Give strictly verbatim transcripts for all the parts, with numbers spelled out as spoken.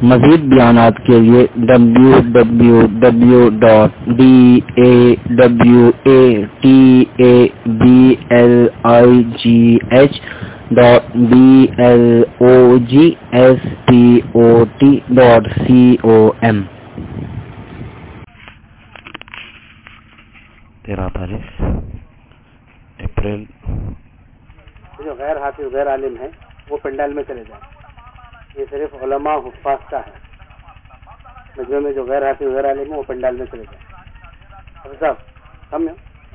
مزید بیانات کے لیے W W W dot D A W A T A B L I G H dot B L O G S P O T dot C O M. تیرہ تاریخ April. جو غیر حافظ غیر عالم ہے وہ پنڈال میں چلے جائیں، یہ صرف علماء حفاظ کا ہے۔ مجمع میں جو غیر حافظ غیر عالم ہے وہ پنڈال میں چلے جائیں۔ حافظ صاحب سامنے۔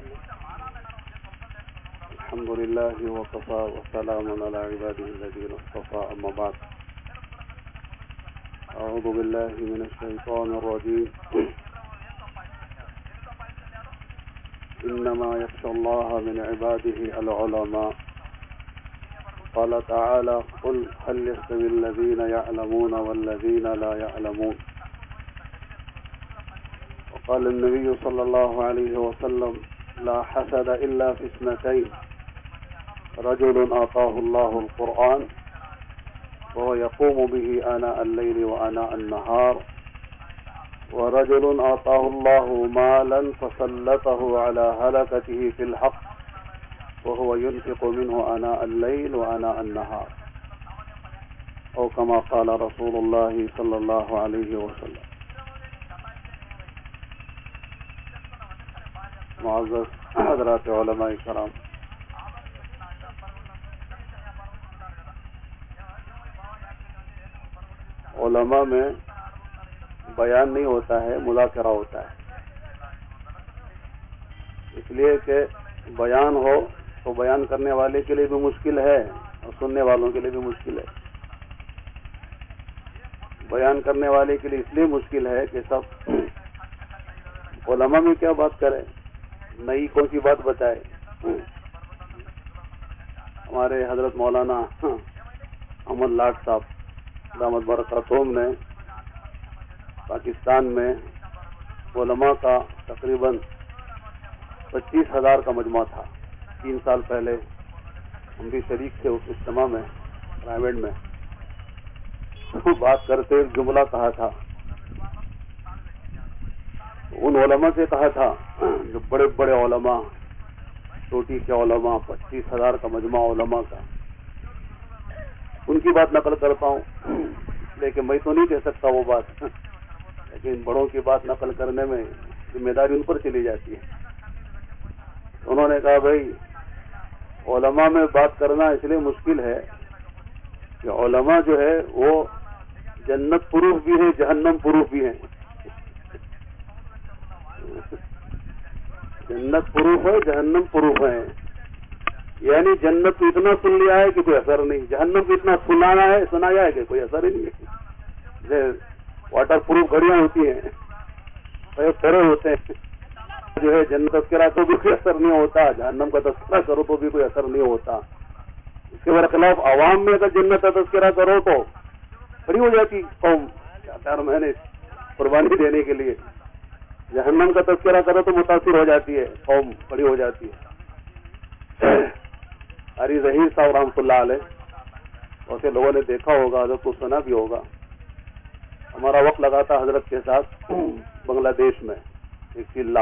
الحمد للہ وکفی وسلام علی عبادہ الذین اصطفی، اما بعد، اعوذ باللہ من الشیطان الرجیم، انما یخشی اللہ من عباده العلماء، قال تعالى قل هل يستوي الذين يعلمون والذين لا يعلمون، وقال النبي صلى الله عليه وسلم لا حسد إلا في اثنتين، رجل آتاه الله القرآن وهو يقوم به آناء الليل وآناء النهار، ورجل آتاه الله مالا فسلطه على هلكته في الحق وهو ينفق منه آناء الليل وآناء النهار، أو كما قال رسول الله صلى الله عليه وسلم۔ معزز حضرات علماء کرام، علماء میں بیان نہیں ہوتا ہے، مذاکرہ ہوتا ہے، اس لیے کہ بیان ہو تو بیان کرنے والے کے لیے بھی مشکل ہے اور سننے والوں کے لیے بھی مشکل ہے۔ بیان کرنے والے کے لیے اس لیے مشکل ہے کہ سب علماء میں کیا بات کرے، نئی کون سی بات بتائے۔ ہمارے حضرت مولانا احمد لاٹ صاحب دامت برکاتہم نے پاکستان میں علماء کا تقریباً پچیس ہزار کا مجمع تھا۔ تین سال پہلے ہم بھی شریک تھے اس اجتماع میں، پرائیویٹ میں۔ بات کرتے ایک جملہ کہا تھا، ان علماء سے کہا تھا جو بڑے بڑے علماء، چوٹی کے علماء، پچیس ہزار کا مجمع علماء کا، ان کی بات نقل کرتا ہوں، لیکن میں تو نہیں کہہ سکتا وہ بات، لیکن بڑوں کی بات نقل کرنے میں ذمہ داری ان پر چلی جاتی ہے۔ انہوں نے کہا بھائی علماء میں بات کرنا اس لیے مشکل ہے کہ علماء جو ہے وہ جنت پروف بھی ہیں، جہنم پروف بھی ہیں۔ جنت پروف ہے، جہنم پروف ہے، یعنی جنت کو اتنا سن لیا ہے کہ کوئی اثر نہیں، جہنم کو اتنا سنانا ہے سنایا ہے کہ کوئی اثر ہی نہیں ہے۔ جیسے واٹر پروف گھڑیاں ہوتی ہیں، پھیرے ہوتے ہیں، جو ہے جنت تذکرہ تو بھی کوئی اثر نہیں ہوتا، جہنم کا تذکرہ کرو تو بھی کوئی اثر نہیں ہوتا۔ اس کے برخلاف عوام میں اگر جنت کا تذکرہ کرو تو کھڑی ہو جاتی قوم، چار مہینے قربانی دینے کے لیے۔ جہنم کا تذکرہ کرو تو متاثر ہو جاتی ہے قوم، کھڑی ہو جاتی ہے۔ قاری ظہیر صاحب رحمۃ اللہ علیہ، ویسے لوگوں نے دیکھا ہوگا، حضرت کو سنا بھی ہوگا، ہمارا وقت لگا تھا حضرت کے ساتھ بنگلہ دیش میں ایک چلہ،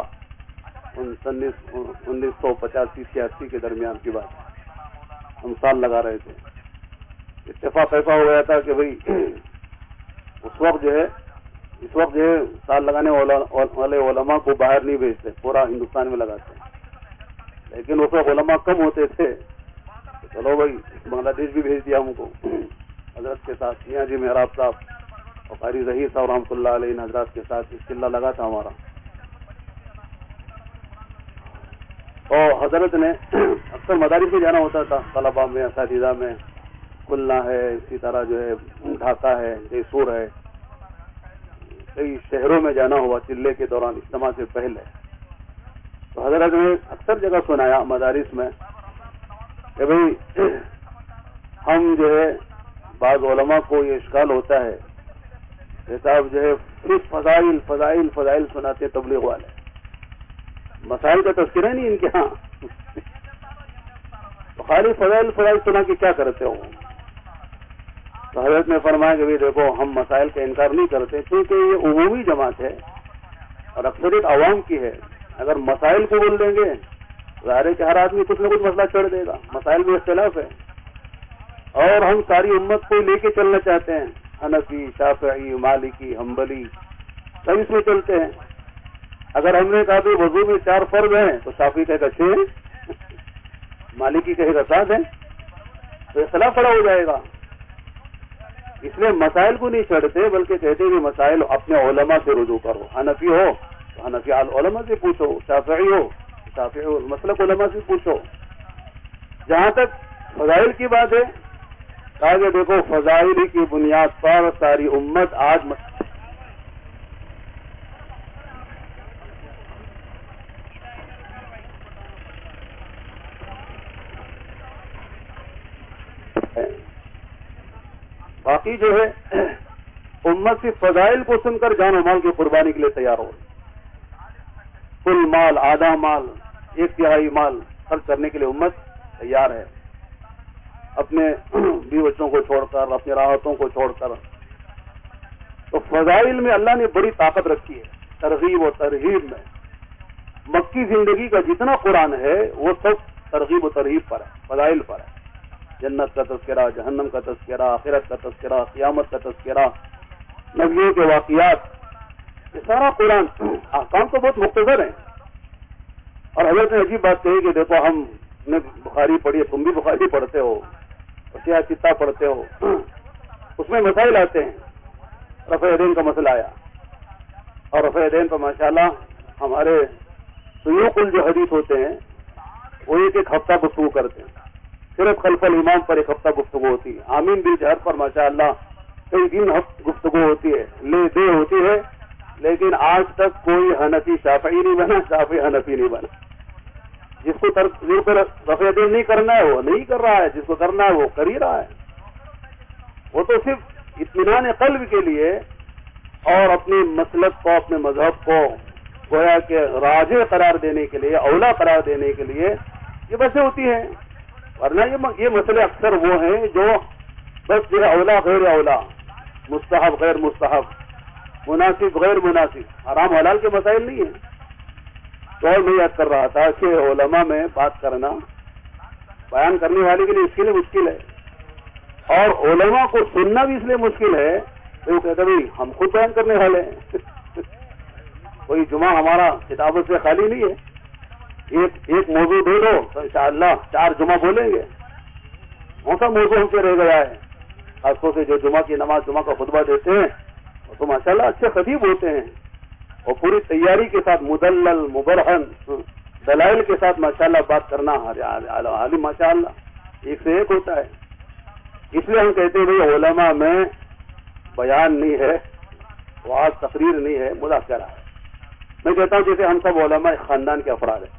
انیس سو پچاسی چھیاسی کے درمیان کی بات، ہم سال لگا رہے تھے۔ اتفاق ایسا ہو گیا تھا کہ بھئی اس وقت جو ہے اس وقت جو ہے سال لگانے والے علماء کو باہر نہیں بھیجتے، پورا ہندوستان میں لگاتے ہیں، لیکن اس وقت علماء کم ہوتے تھے، چلو بھائی بنگلہ دیش بھی بھیج دیا ہم کو حضرت کے ساتھ، میاں جی محراب صاحب اور قاری ظہیر صاحب رحمۃ اللہ علیہ ان حضرات کے ساتھ اس چلہ لگا تھا ہمارا۔ اور حضرت نے اکثر مدارس میں جانا ہوتا تھا، طلباء میں، اساتذہ میں، کھلنا ہے، اسی طرح جو ہے ڈھاکہ ہے، جیسور ہے، کئی شہروں میں جانا ہوا چلے کے دوران، اجتماع سے پہلے۔ تو حضرت نے اکثر جگہ سنایا مدارس میں کہ بھئی ہم جو ہے بعض علماء کو یہ اشکال ہوتا ہے کہ صاحب جو ہے صرف فضائل فضائل فضائل سناتے تبلیغ والے، مسائل کا تذکرہ نہیں ان کے ہاں، تو خالی فضائل فضائل سنا کے کیا کرتے ہو؟ تو حضرت نے فرمایا کہ بھی دیکھو ہم مسائل کا انکار نہیں کرتے کیونکہ یہ عمومی جماعت ہے اور اکثریت عوام کی ہے. اگر مسائل کو بول دیں گے ظاہر ہے کہ ہر آدمی کچھ نہ کچھ مسئلہ چھوڑ دے گا. مسائل میں اختلاف ہے اور ہم ساری امت کو لے کے چلنا چاہتے ہیں. حنفی، شافعی، مالکی، حنبلی سب اس میں چلتے ہیں. اگر ہم نے کہا کہ وضو میں چار فرض ہیں تو شافعی کہے گا چھ ہیں، مالکی کہے گا سات ہیں، تو اختلاف کھڑا ہو جائے گا. اس لیے مسائل کو نہیں چھڑتے بلکہ کہتے ہیں کہ مسائل اپنے علماء سے رجوع کرو. حنفی ہو تو حنفی علماء سے پوچھو، شافعی ہو شافعی مسلک علماء سے پوچھو. جہاں تک فضائل کی بات ہے کہا کہ دیکھو فضائل کی بنیاد پر ساری امت آج باقی جو ہے امت سے فضائل کو سن کر جان و مال کی قربانی کے لیے تیار ہو. کل مال، آدھا مال، ایک تہائی مال خرچ کرنے کے لیے امت تیار ہے، اپنے بیوی بچوں کو چھوڑ کر، اپنی راحتوں کو چھوڑ کر. تو فضائل میں اللہ نے بڑی طاقت رکھی ہے، ترغیب و ترہیب میں. مکی زندگی کا جتنا قرآن ہے وہ سب ترغیب و ترہیب پر ہے، فضائل پر ہے. جنت کا تذکرہ، جہنم کا تذکرہ، آخرت کا تذکرہ، قیامت کا تذکرہ، نبیوں کے واقعات، یہ سارا قرآن. احکام تو بہت مختصر ہیں. اور حضرت نے عجیب بات کہی کہ دیکھو ہم نے بخاری پڑھی ہے، تم بھی بخاری پڑھتے ہو، سیاہ چتا پڑھتے ہو، اس میں مسائل آتے ہیں. رفع یدین کا مسئلہ آیا اور رفع یدین پر ماشاءاللہ ہمارے سیوق جو حدیث ہوتے ہیں وہ ایک ایک ہفتہ گفتگو کرتے ہیں. صرف خلف الامام پر ایک ہفتہ گفتگو ہوتی ہے. آمین بالجہر پر ماشاءاللہ کئی دن گفتگو ہوتی ہے، لے دے ہوتی ہے. لیکن آج تک کوئی حنفی شافعی نہیں بنا، شافعی حنفی نہیں بنا. جس کو رفع یدین نہیں کرنا ہے وہ نہیں کر رہا ہے، جس کو کرنا ہے وہ کر ہی رہا ہے. وہ تو صرف اطمینان قلب کے لیے اور اپنے مسلک کو، اپنے مذہب کو گویا کہ راجح قرار دینے کے لیے، اولا قرار دینے کے لیے یہ بسیں ہوتی ہیں. ورنہ یہ مسئلے اکثر وہ ہیں جو بس جو ہے اولا غیر اولا، مستحب غیر مستحب، مناسب غیر مناسب، حرام حلال کے مسائل نہیں ہیں. تو اور میں یاد کر رہا تھا کہ علماء میں بات کرنا بیان کرنے والے کے لیے اس کے لیے مشکل ہے اور علماء کو سننا بھی اس لیے مشکل ہے کہ وہ کہتے ہیں ہم خود بیان کرنے والے ہیں. کوئی جمعہ ہمارا کتابت سے خالی نہیں ہے. ایک ایک موضوع دے دو تو انشاءاللہ چار جمعہ بولیں گے. کون سا موضوع ہم سے رہ گیا ہے؟ خاص طور سے جو جمعہ کی نماز، جمعہ کا خطبہ دیتے ہیں وہ تو ماشاءاللہ اچھے خطیب ہوتے ہیں اور پوری تیاری کے ساتھ مدلل مبرہن دلائل کے ساتھ ماشاءاللہ بات کرنا عالم ماشاءاللہ ایک سے ایک ہوتا ہے. اس لیے ہم کہتے ہیں بھائی علماء میں بیان نہیں ہے، وعظ تقریر نہیں ہے، مذاکرہ ہے. میں کہتا ہوں جیسے ہم سب علماء ایک خاندان کے افراد ہیں.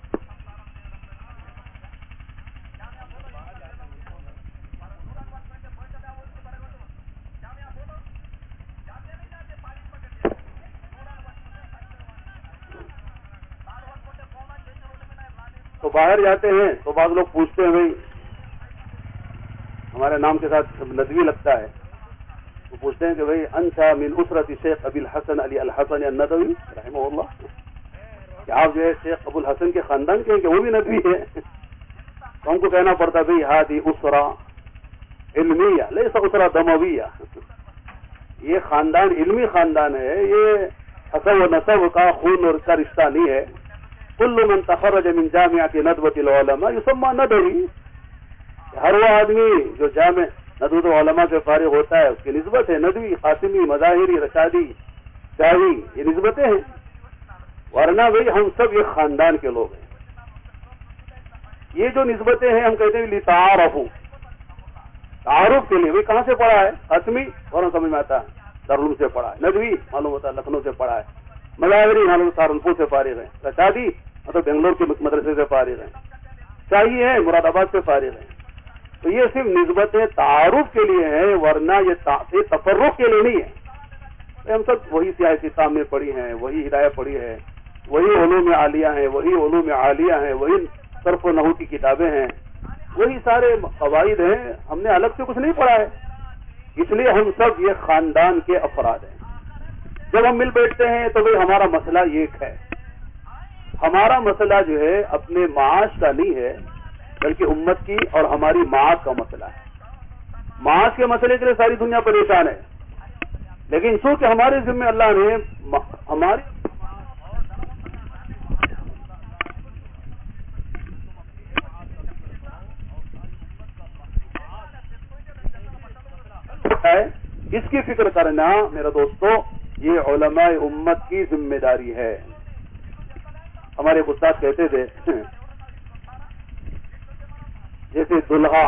تو باہر جاتے ہیں تو بعض لوگ پوچھتے ہیں بھائی ہمارے نام کے ساتھ ندوی لگتا ہے، وہ پوچھتے ہیں کہ بھائی انشا من اسرت شیخ ابی الحسن علی الحسن الندوی رحمہ اللہ، کہ آپ جو ہے شیخ ابو الحسن کے خاندان کے ہیں کہ وہ بھی ندوی ہے. تو ہم کو کہنا پڑتا بھائی ہادی اسرا علمیہ لیس اسرا دمویہ، یہ خاندان علمی خاندان ہے، یہ حسب و نسب کا خون اور کا رشتہ نہیں ہے. کل من تخرج من جامعۃ ندوۃ العلماء یسمى ندوی، ہر وہ آدمی جو جامع ندوۃ العلماء سے فارغ ہوتا ہے اس کی نسبت ہے ندوی، قاسمی، مظاہری، رشادی، شاہی، یہ نسبتیں ہیں. ورنہ بھائی ہم سب ایک خاندان کے لوگ ہیں. یہ جو نسبتیں ہیں ہم کہتے ہیں لتعارفوا، تعارف کے لیے. بھائی کہاں سے پڑھا ہے؟ قاسمی فوراً سمجھ میں آتا ہے دارالعلوم سے پڑھا ہے، ندوی معلوم ہوتا ہے لکھنؤ سے پڑھا ہے، مظاہری معلوم سہارنپور سے فارغ ہیں، رشادی مطلب بنگلور کے مدرسے سے فارغ ہیں، شاہی ہے مراد آباد سے فارغ ہیں. تو یہ صرف نسبتیں تعارف کے لیے ہیں، ورنہ یہ تفرق کے لیے نہیں ہے. ہم سب وہی سیاسی کام میں پڑھی ہیں، وہی ہدایت پڑھی ہے، وہی علوم عالیہ ہیں، وہی علوم عالیہ ہیں، وہی صرف و نحو کی کتابیں ہیں، وہی سارے قواعد ہیں. ہم نے الگ سے کچھ نہیں پڑھا ہے. اس لیے ہم سب یہ خاندان کے افراد ہیں. جب ہم مل بیٹھتے ہیں تو بھئی ہمارا مسئلہ ایک ہے. ہمارا مسئلہ جو ہے اپنے معاش کا نہیں ہے بلکہ امت کی اور ہماری معاش کا مسئلہ ہے. معاش کے مسئلے کے لیے ساری دنیا پریشان ہے، لیکن چونکہ ہمارے ذمہ اللہ نے ہماری ہے اس کی فکر کرنا میرے دوستو یہ علماء امت کی ذمہ داری ہے. ہمارے استاد کہتے تھے جیسے دلہا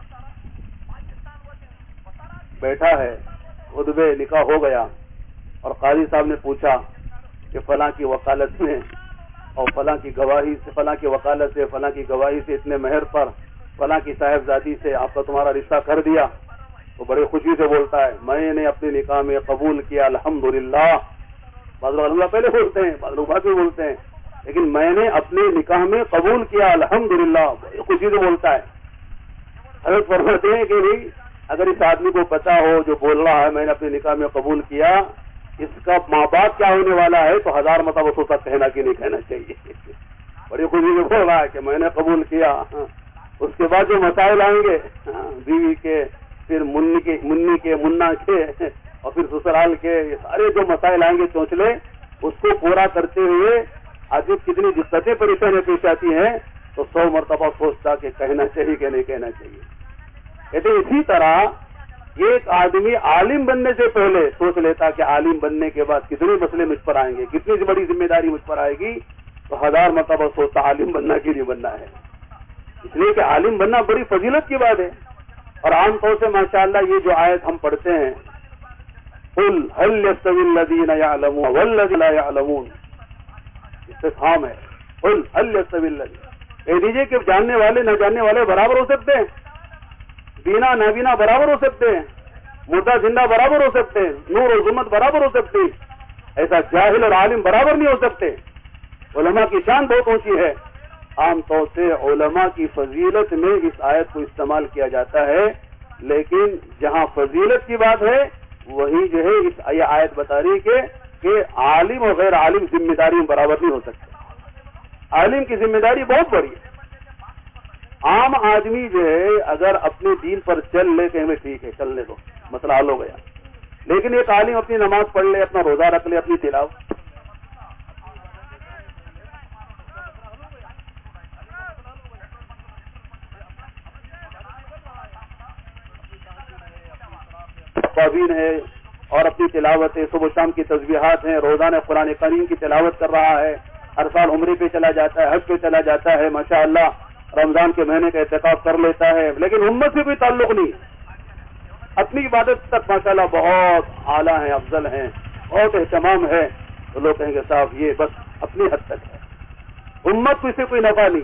بیٹھا ہے، خطبے نکاح ہو گیا اور قاضی صاحب نے پوچھا کہ فلاں کی وکالت میں اور فلاں کی گواہی سے فلاں کی وکالت سے فلاں کی گواہی سے اتنے مہر پر فلاں کی صاحبزادی سے آپ کا تمہارا رشتہ کر دیا، تو بڑے خوشی سے بولتا ہے میں نے اپنے نکاح میں قبول کیا الحمدللہ. بعض لوگ الحمدللہ پہلے بولتے ہیں، بعض لوگ بعد میں بولتے ہیں، لیکن میں نے اپنے نکاح میں قبول کیا الحمدللہ بڑی خوشی سے بولتا ہے. حضرت فرماتے ہیں کہ بھائی اگر اس آدمی کو پتا ہو جو بول رہا ہے میں نے اپنے نکاح میں قبول کیا، اس کا ماں باپ کیا ہونے والا ہے تو ہزار مرتبہ اس کا کہنا کہ نہیں کہنا چاہیے. بڑی خوشی سے بول رہا ہے کہ میں نے قبول کیا. اس کے بعد جو مسائل آئیں گے بیوی کے، پھر منی کے منی کے منا کے اور پھر سسرال کے، یہ سارے جو مسائل آئیں گے چونچلے، اس کو پورا کرتے ہوئے آج کتنی دقتیں پریشانیاں پیش آتی ہیں تو سو مرتبہ سوچتا کہ کہنا چاہیے کہ نہیں کہنا چاہیے. کہتے اسی طرح ایک آدمی عالم بننے سے پہلے سوچ لیتا کہ عالم بننے کے بعد کتنے مسئلے مجھ پر آئیں گے، کتنی بڑی ذمہ داری مجھ پر آئے گی، تو ہزار مرتبہ سوچتا عالم بننا کی نہیں بننا ہے. اس لیے کہ عالم بننا بڑی فضیلت کی بات ہے. اور عام طور سے ماشاءاللہ یہ جو آیت ہم پڑھتے ہیں قل هل يستوي الذين يعلمون والذين لا يعلمون، استفہام ہے. قل هل يستوي الذين، کہہ دیجئے کہ جاننے والے نہ جاننے والے برابر ہو سکتے ہیں، بینا نابینا برابر ہو سکتے ہیں، مردہ زندہ برابر ہو سکتے ہیں، نور اور ظلمت برابر ہو سکتی، ایسا جاہل اور عالم برابر نہیں ہو سکتے. علماء کی شان بہت اونچی ہے. عام طور سے علماء کی فضیلت میں اس آیت کو استعمال کیا جاتا ہے، لیکن جہاں فضیلت کی بات ہے وہی جو ہے اس یہ آیت بتا رہی ہے کہ عالم اور غیر عالم ذمہ داری برابر نہیں ہو سکتے. عالم کی ذمہ داری بہت بڑی ہے. عام آدمی جو ہے اگر اپنے دین پر چل لے کہ ہمیں ٹھیک ہے چلنے دو مسئلہ حل ہو گیا، لیکن ایک عالم اپنی نماز پڑھ لے، اپنا روزہ رکھ لے، اپنی تلاوت قابین ہے اور اپنی تلاوت ہے، صبح شام کی تسبیحات ہیں، روزانہ قرآن کریم کی تلاوت کر رہا ہے، ہر سال عمرے پہ چلا جاتا ہے، حج پہ چلا جاتا ہے، ماشاءاللہ رمضان کے مہینے کا اعتکاف کر لیتا ہے، لیکن امت سے کوئی تعلق نہیں، اپنی عبادت تک ماشاءاللہ بہت اعلیٰ ہیں، افضل ہیں، بہت اہتمام ہے، تو لوگ کہیں گے صاحب یہ بس اپنی حد تک ہے، امت کو اس سے کوئی نفع نہیں.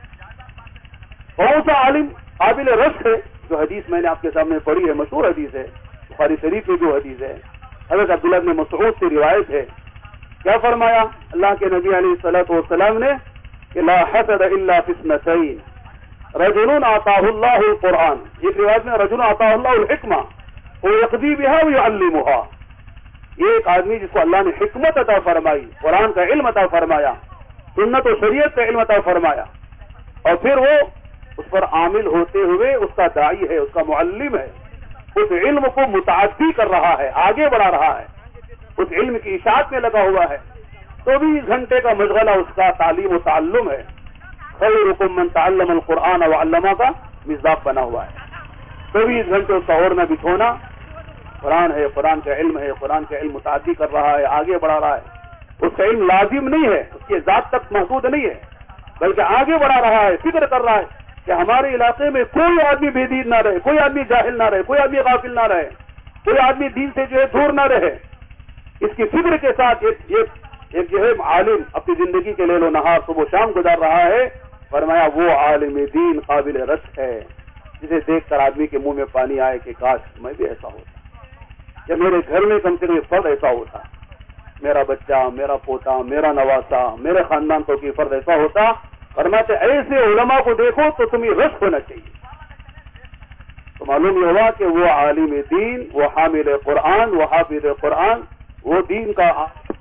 کون سا عالم قابل رشک ہے؟ جو حدیث میں نے آپ کے سامنے پڑھی ہے، مشہور حدیث ہے، بخاری شریف میں جو حدیث ہے، حضرت عبداللہ بن مسعود سے روایت ہے. کیا فرمایا اللہ کے نبی علیہ الصلوۃ والسلام نے کہ لا حسد الا فی اثنتین رجل آتاہ اللہ القرآن، ایک روایت میں رجل آتاہ اللہ الحکمہ ویقضی بها ویعلمها، یہ ایک آدمی جس کو اللہ نے حکمت عطا فرمائی، قرآن کا علم عطا فرمایا، سنت و شریعت کا علم عطا فرمایا، اور پھر وہ اس پر عامل ہوتے ہوئے اس کا داعی ہے، اس کا معلم ہے، اس علم کو متعدی کر رہا ہے، آگے بڑھا رہا ہے، اس علم کی اشاعت میں لگا ہوا ہے، چوبیس گھنٹے کا مشغلہ اس کا تعلیم و تعلم ہے. خیرکم من تعلم القرآن وعلمہ کا مصداق بنا ہوا ہے. چوبیس گھنٹے اس کا اوڑھنا بچھونا قرآن ہے، قرآن کا علم ہے، قرآن کا علم متعدی کر رہا ہے، آگے بڑھا رہا ہے. اس کا علم لازم نہیں ہے، اس کی ذات تک محدود نہیں ہے، بلکہ آگے بڑھا رہا ہے، فکر کر رہا ہے کہ ہمارے علاقے میں کوئی آدمی بے دین نہ رہے، کوئی آدمی جاہل نہ رہے، کوئی آدمی غافل نہ رہے، کوئی آدمی دین سے جو ہے دور نہ رہے. اس کی فکر کے ساتھ ایک ایک ایک جو ہے عالم اپنی زندگی کے لیل و نہار صبح و شام گزار رہا ہے. فرمایا وہ عالم دین قابل رشک ہے جسے دیکھ کر آدمی کے منہ میں پانی آئے کہ کاش میں بھی ایسا ہوتا، یا میرے گھر میں کم سے کم فرد ایسا ہوتا، میرا بچہ، میرا پوتا، میرا نواسا، میرے خاندان کو کوئی فرد ایسا ہوتا. فرماتے ایسے علماء کو دیکھو تو تمہیں رشک ہونا چاہیے. تو معلوم یہ ہوا کہ وہ عالم دین، وہ حامل قرآن، وہ حافظ قرآن، وہ دین کا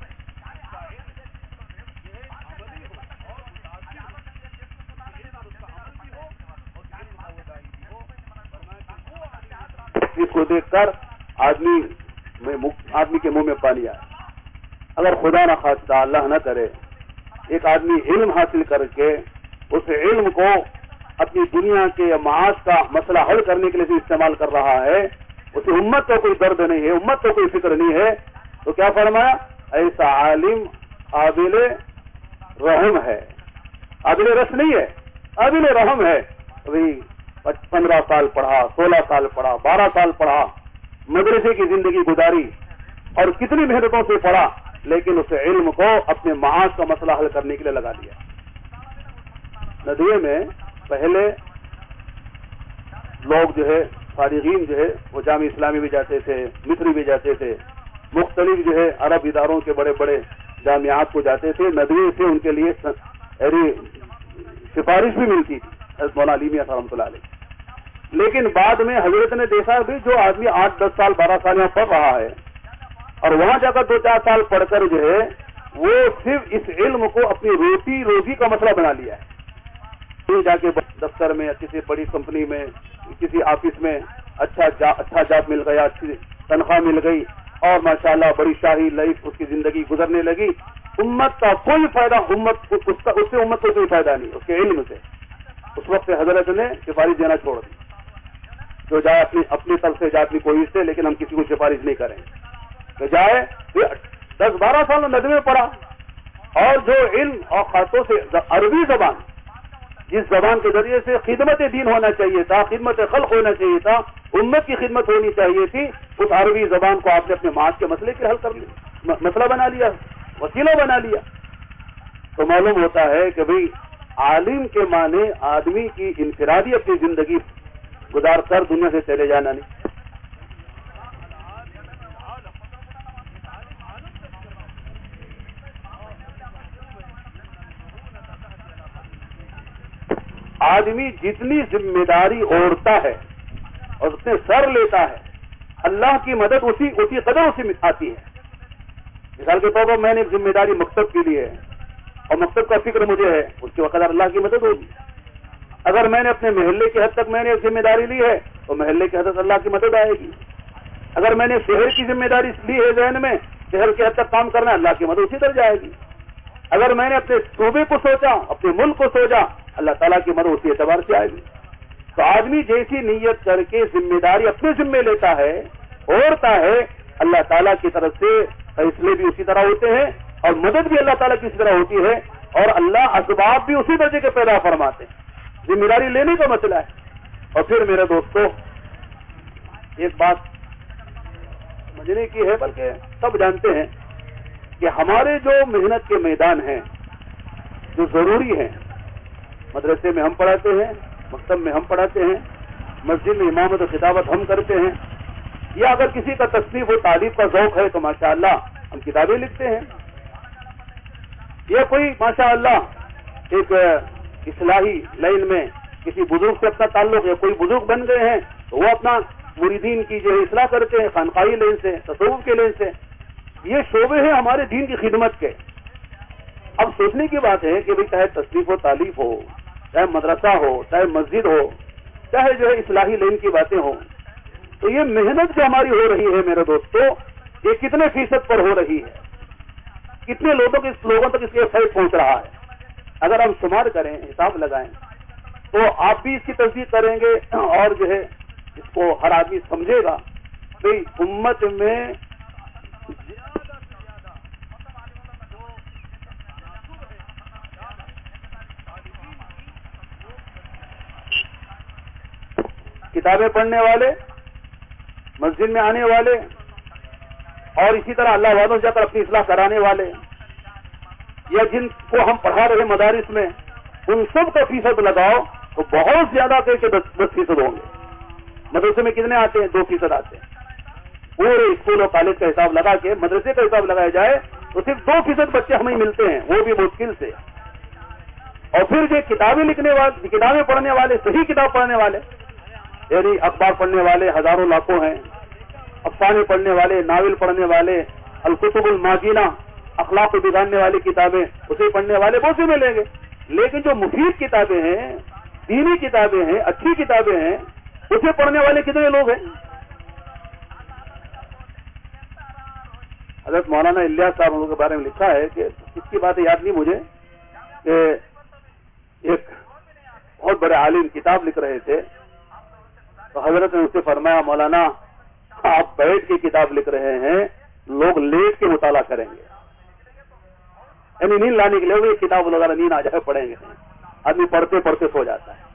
اس کو دیکھ کر آدمی آدمی کے منہ میں پانی آئے۔ اگر خدا نہ خواستہ اللہ نہ کرے ایک آدمی علم حاصل کر کے اس علم کو اپنی دنیا کے معاش کا مسئلہ حل کرنے کے لیے استعمال کر رہا ہے، اسے امت کو کوئی درد نہیں ہے، امت کو کوئی فکر نہیں ہے، تو کیا فرمایا؟ ایسا عالم قابل رحم ہے، قابل رس نہیں ہے، قابل رحم ہے۔ ابھی پندرہ سال پڑھا، سولہ سال پڑھا، بارہ سال پڑھا، مدرسے کی زندگی گزاری اور کتنی محنتوں سے پڑھا، لیکن اس علم کو اپنے معاش کا مسئلہ حل کرنے کے لیے لگا دیا۔ ندوے میں پہلے لوگ جو ہے فارغین جو ہے وہ جامع اسلامی بھی جاتے تھے، مصری بھی جاتے تھے، مختلف جو ہے عرب اداروں کے بڑے بڑے جامعات کو جاتے تھے، ندوے سے ان کے لیے سفارش بھی ملتی تھی حضرت مولانا علی میاں رحمۃ اللہ علیہ۔ لیکن بعد میں حضرت نے دیکھا بھی جو آدمی آٹھ دس سال بارہ سال یہاں پڑھ رہا ہے اور وہاں جا کر دو چار سال پڑھ کر جو ہے وہ صرف اس علم کو اپنی روٹی روزی کا مسئلہ بنا لیا ہے، کہیں جا کے دفتر میں، کسی بڑی کمپنی میں، کسی آفس میں اچھا جا, اچھا جاب مل گیا، اچھی تنخواہ مل گئی اور ماشاءاللہ بڑی شاہی لائف اس کی زندگی گزرنے لگی۔ امت کا کوئی فائدہ، امت اس کا اس سے امت کو کوئی فائدہ نہیں اس کے علم سے۔ اس وقت حضرت نے سفارش دینا چھوڑ دی، جو جائے اپنی اپنی طرف سے جائے اپنی کوشش سے، لیکن ہم کسی کو سفارش نہیں کریں کہ جائے دس بارہ سال میں ندوے پڑھا اور جو علم اور خاصوں سے عربی زبان، جس زبان کے ذریعے سے خدمت دین ہونا چاہیے تھا، خدمت خلق ہونا چاہیے تھا، امت کی خدمت ہونی چاہیے تھی، اس عربی زبان کو آپ نے اپنے معاش کے مسئلے کے حل کر لیا، مسئلہ بنا لیا، وسیلہ بنا لیا۔ تو معلوم ہوتا ہے کہ بھئی عالم کے معنی آدمی کی انفرادی اپنی زندگی گزار کر دنیا سے چلے جانا نہیں۔ آدمی جتنی ذمہ داری اوڑھتا ہے اور اس نے سر لیتا ہے، اللہ کی مدد اسی اسی قدر اسے آتی ہے۔ مثال کے طور پر میں نے ایک ذمہ داری مکتب کے لیے ہے اور مکتب کا فکر مجھے ہے، اس کے قدر اللہ کی مدد ہوگی۔ اگر میں نے اپنے محلے کی حد تک میں نے ایک ذمہ داری لی ہے تو محلے کی حد تک اللہ کی مدد آئے گی۔ اگر میں نے شہر کی ذمہ داری لی ہے ذہن میں، شہر کی حد تک کام کرنا ہے، اللہ کی مدد اسی طرح جائے گی۔ اگر میں نے اپنے صوبے کو سوچا، اپنے ملک کو سوچا، اللہ تعالیٰ کی مدد اسی اعتبار سے آئے گی۔ تو آدمی جیسی نیت کر کے ذمہ داری اپنے ذمہ لیتا ہے، اوڑھتا ہے، اللہ تعالیٰ کی طرف سے فیصلے بھی اسی طرح ہوتے ہیں اور مدد بھی اللہ تعالیٰ کی اسی طرح ہوتی ہے، اور اللہ اسباب بھی اسی درجے کے پیدا فرماتے ہیں۔ ذمہ داری لینے کا مسئلہ ہے۔ اور پھر میرے دوستو ایک بات سمجھنے کی ہے، بلکہ سب جانتے ہیں کہ ہمارے جو محنت کے میدان ہیں جو ضروری ہیں، مدرسے میں ہم پڑھاتے ہیں، مکتب میں ہم پڑھاتے ہیں، مسجد میں امامت و خطابت ہم کرتے ہیں، یا اگر کسی کا تصنیف و تعلیف کا ذوق ہے تو ماشاءاللہ ہم کتابیں لکھتے ہیں، یا کوئی ماشاءاللہ ایک اصلاحی لائن میں کسی بزرگ سے اپنا تعلق ہے، کوئی بزرگ بن گئے ہیں تو وہ اپنا مریدین کی جو ہے اصلاح کرتے ہیں، خانقاہی لائن سے، تصوف کے لائن سے۔ یہ شعبے ہیں ہمارے دین کی خدمت کے۔ اب سوچنے کی بات ہے کہ بھئی چاہے تصنیف و تعلیف ہو، چاہے مدرسہ ہو، چاہے مسجد ہو، چاہے جو ہے اصلاحی لائن کی باتیں ہوں، تو یہ محنت جو ہماری ہو رہی ہے میرے دوستو، یہ کتنے فیصد پر ہو رہی ہے، کتنے لوگوں کے لوگوں تک اس کے فائد پہنچ رہا ہے؟ اگر ہم شمار کریں، حساب لگائیں، تو آپ بھی اس کی تصدیق کریں گے اور جو ہے اس کو ہر آدمی سمجھے گا کہ امت میں کتابیں پڑھنے والے، مسجد میں آنے والے اور اسی طرح اللہ والوں سے جا کر اپنی اصلاح کرانے والے، یا جن کو ہم پڑھا رہے مدارس میں، ان سب کا فیصد لگاؤ تو بہت زیادہ کر کے دس دس فیصد ہوں گے۔ مدرسے میں کتنے آتے ہیں؟ دو فیصد آتے ہیں۔ پورے اسکول اور کالج کا حساب لگا کے مدرسے کا حساب لگایا جائے تو صرف دو فیصد بچے ہمیں ملتے ہیں، وہ بھی مشکل سے۔ اور پھر جو کتابیں لکھنے والے، کتابیں پڑھنے والے، صحیح کتاب پڑھنے والے، یعنی اخبار پڑھنے والے ہزاروں لاکھوں ہیں، افسانے پڑھنے والے، ناول پڑھنے والے، الکتب الماجینہ، اخلاق کو بگاڑنے والی کتابیں اسے پڑھنے والے بہت سے ملیں گے، لیکن جو مفید کتابیں ہیں، دینی کتابیں ہیں، اچھی کتابیں ہیں، اسے پڑھنے والے کتنے لوگ ہیں؟ حضرت مولانا الیاس صاحب کے بارے میں لکھا ہے کہ اس کی بات یاد نہیں مجھے کہ ایک بہت بڑے عالم کتاب لکھ رہے تھے تو حضرت نے اس سے فرمایا مولانا آپ بیٹھ کے کتاب لکھ رہے ہیں، لوگ لیٹ کے مطالعہ کریں گے، یعنی نیند لانے کے لیے وہ کتاب وغیرہ نیند آ جائے پڑھیں گے، آدمی پڑھتے پڑھتے سو جاتا ہے۔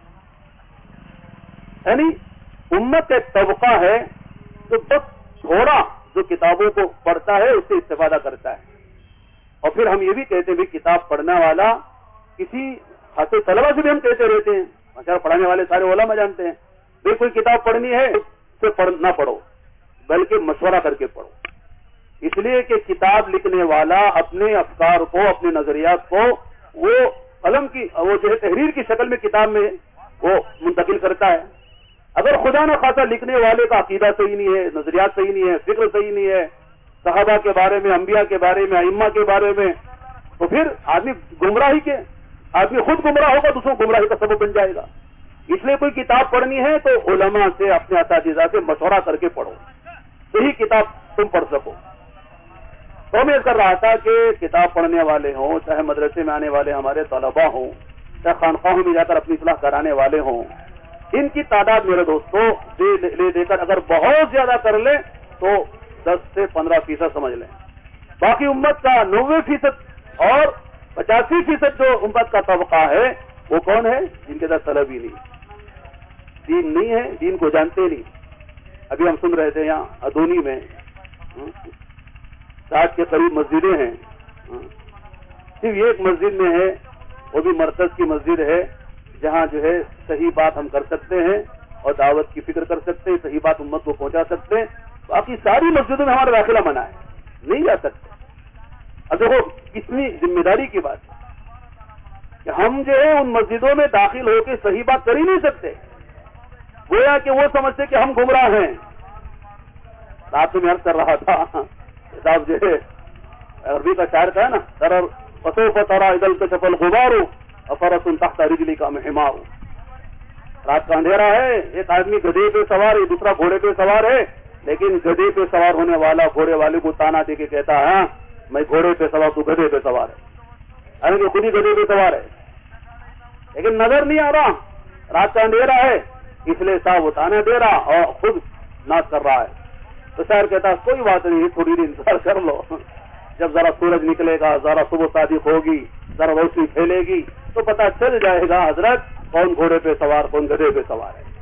یعنی امت کا ایک طبقہ ہے جو بس تھوڑا جو کتابوں کو پڑھتا ہے اس سے استفادہ کرتا ہے، اور پھر ہم یہ بھی کہتے ہیں بھی کتاب پڑھنے والا کسی خاصے طلبہ سے بھی ہم کہتے رہتے ہیں، ماشاءاللہ پڑھانے والے سارے علماء جانتے ہیں بھائی کوئی کتاب پڑھنی ہے اسے پڑھ نہ پڑھو بلکہ مشورہ کر کے پڑھو، اس لیے کہ کتاب لکھنے والا اپنے افکار کو، اپنے نظریات کو وہ قلم کی وہ جو ہے تحریر کی شکل میں کتاب میں وہ منتقل کرتا ہے۔ اگر خدا نہ خاصا لکھنے والے کا عقیدہ صحیح نہیں ہے، نظریات صحیح نہیں ہے، فکر صحیح نہیں ہے، صحابہ کے بارے میں، انبیاء کے بارے میں، ائمہ کے بارے میں، تو پھر آدمی گمراہی کے آدمی خود گمراہ ہوگا، دوسروں گمراہی کا سبب بن جائے گا۔ اس لیے کوئی کتاب پڑھنی ہے تو علماء سے، اپنے اساتذہ سے مشورہ کر کے پڑھو، صحیح کتاب تم پڑھ سکو۔ تو میں کر رہا تھا کہ کتاب پڑھنے والے ہوں، چاہے مدرسے میں آنے والے ہمارے طلباء ہوں، چاہے خانقاہوں میں جا کر اپنی اصلاح کرانے والے ہوں، ان کی تعداد میرے دوستوں لے دے کر اگر بہت زیادہ کر لیں تو دس سے پندرہ فیصد سمجھ لیں، باقی امت کا نوے فیصد اور پچاسی فیصد جو امت کا طبقہ ہے وہ کون ہے؟ جن کے ساتھ طلب ہی نہیں، دین نہیں ہے، دین کو جانتے نہیں۔ ابھی ہم سن رہے تھے یہاں ادونی میں ساٹھ کے قریب مسجدیں ہیں، صرف یہ ایک مسجد میں ہے، وہ بھی مرکز کی مسجد ہے جہاں جو ہے صحیح بات ہم کر سکتے ہیں اور دعوت کی فکر کر سکتے ہیں، صحیح بات امت کو پہنچا سکتے ہیں۔ باقی ساری مسجدوں میں ہمارا داخلہ منع ہے، نہیں جا سکتے۔ اب دیکھو کتنی ذمہ داری کی بات ہے کہ ہم جو ہے ان مسجدوں میں داخل ہو کے صحیح بات کر ہی نہیں سکتے، گویا کہ وہ سمجھتے کہ ہم گمراہ ہیں۔ رات میں عرض کر رہا تھا صاحب جو ہے عربی کا شاعر کا ہے نا، ترر فسوف ترى اذا التف الغبار افرس تحت رجلی کا محمار۔ رات کا اندھیرا ہے، ایک آدمی گدھے پہ سوار ہے، دوسرا گھوڑے پہ سوار ہے، لیکن گدھے پہ سوار ہونے والا گھوڑے والے کو تانا دے کے کہتا ہے ہاں میں گھوڑے پہ سوار، تو گدھے پہ سوار ہے، یعنی کہ خود ہی گدھے پہ سوار ہے، لیکن نظر نہیں آ رہا، رات کا اندھیرا ہے، اس لیے صاحب وہ تانا دے رہا اور خود ناچ کر رہا ہے۔ تو شاعر کہتا ہے کوئی بات نہیں، تھوڑی دیر انتظار کر لو، جب ذرا سورج نکلے گا، ذرا صبح صادق ہوگی، ذرا روشنی پھیلے گی تو پتہ چل جائے گا حضرت کون گھوڑے پہ سوار کون گدھے پہ سوار ہے۔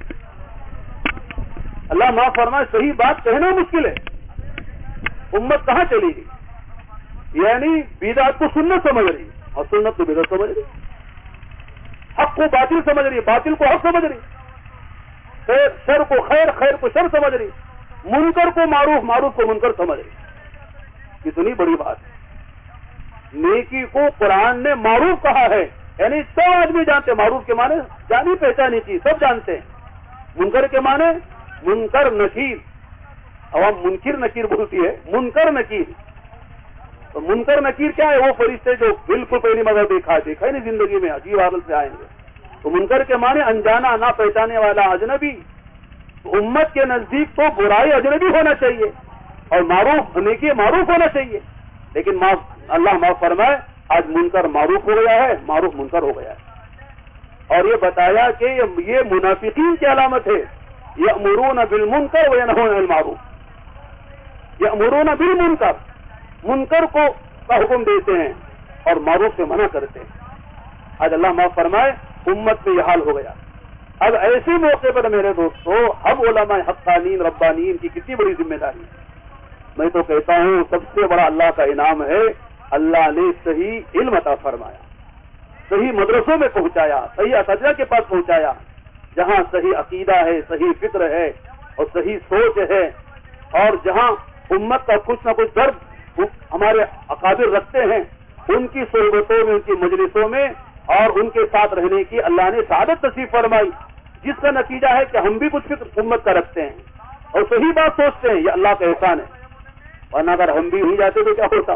اللہ معاف فرمائے، صحیح بات کہنا مشکل ہے، امت کہاں چلی گئی؟ یعنی بدعت کو سنت سمجھ رہی اور سنت کو بدعت سمجھ رہی، حق کو باطل سمجھ رہی، باطل کو حق سمجھ رہی، خیر شر کو خیر، خیر کو شر سمجھ رہی، منکر کو معروف، معروف کو منکر سمجھ رہی۔ کتنی بڑی بات ہے۔ نیکی کو قرآن نے معروف کہا ہے، یعنی سب آدمی جانتے، معروف کے معنی جانی پہچانی چیز سب جانتے ہیں، منکر کے معنی منکر نکیر، عوام منکر نکیر بولتی ہے، منکر نکیر۔ تو منکر نکیر کیا ہے؟ وہ فرشتے جو بالکل پہلی مرتبہ دیکھا دیکھا ہی نہیں زندگی میں، عجیب حالت سے آئیں گے۔ تو منکر کے معنی انجانا، نہ پہچانے والا، اجنبی۔ تو امت کے نزدیک تو برائی اجنبی ہونا چاہیے اور معروف نیکی معروف ہونا چاہیے، لیکن معاف اللہ معاف فرمائے آج منکر معروف ہو گیا ہے، معروف منکر ہو گیا ہے۔ اور یہ بتایا کہ یہ منافقین کی علامت ہے، یأمرون بالمنکر وینہون عن المعروف۔ یأمرون بالمنکر، منکر کو کا حکم دیتے ہیں اور معروف سے منع کرتے ہیں۔ آج اللہ معاف فرمائے امت میں یہ حال ہو گیا۔ اب ایسے موقع پر میرے دوستو ہم علماء حقانین ربانین کی کتنی بڑی ذمہ داری ہے۔ میں تو کہتا ہوں سب سے بڑا اللہ کا انعام ہے، اللہ نے صحیح علم عطا فرمایا، صحیح مدرسوں میں پہنچایا، صحیح اساتذہ کے پاس پہنچایا، جہاں صحیح عقیدہ ہے، صحیح فکر ہے اور صحیح سوچ ہے، اور جہاں امت کا کچھ نہ کچھ درد ہمارے اکابر رکھتے ہیں، ان کی صحبتوں میں، ان کی مجلسوں میں اور ان کے ساتھ رہنے کی اللہ نے سعادت نصیب فرمائی۔ جس کا نتیجہ ہے کہ ہم بھی کچھ فکر امت کا رکھتے ہیں اور صحیح بات سوچتے ہیں، یہ اللہ کا احسان ہے، ورنہ اگر ہم بھی نہیں جاتے تو کیا ہوتا؟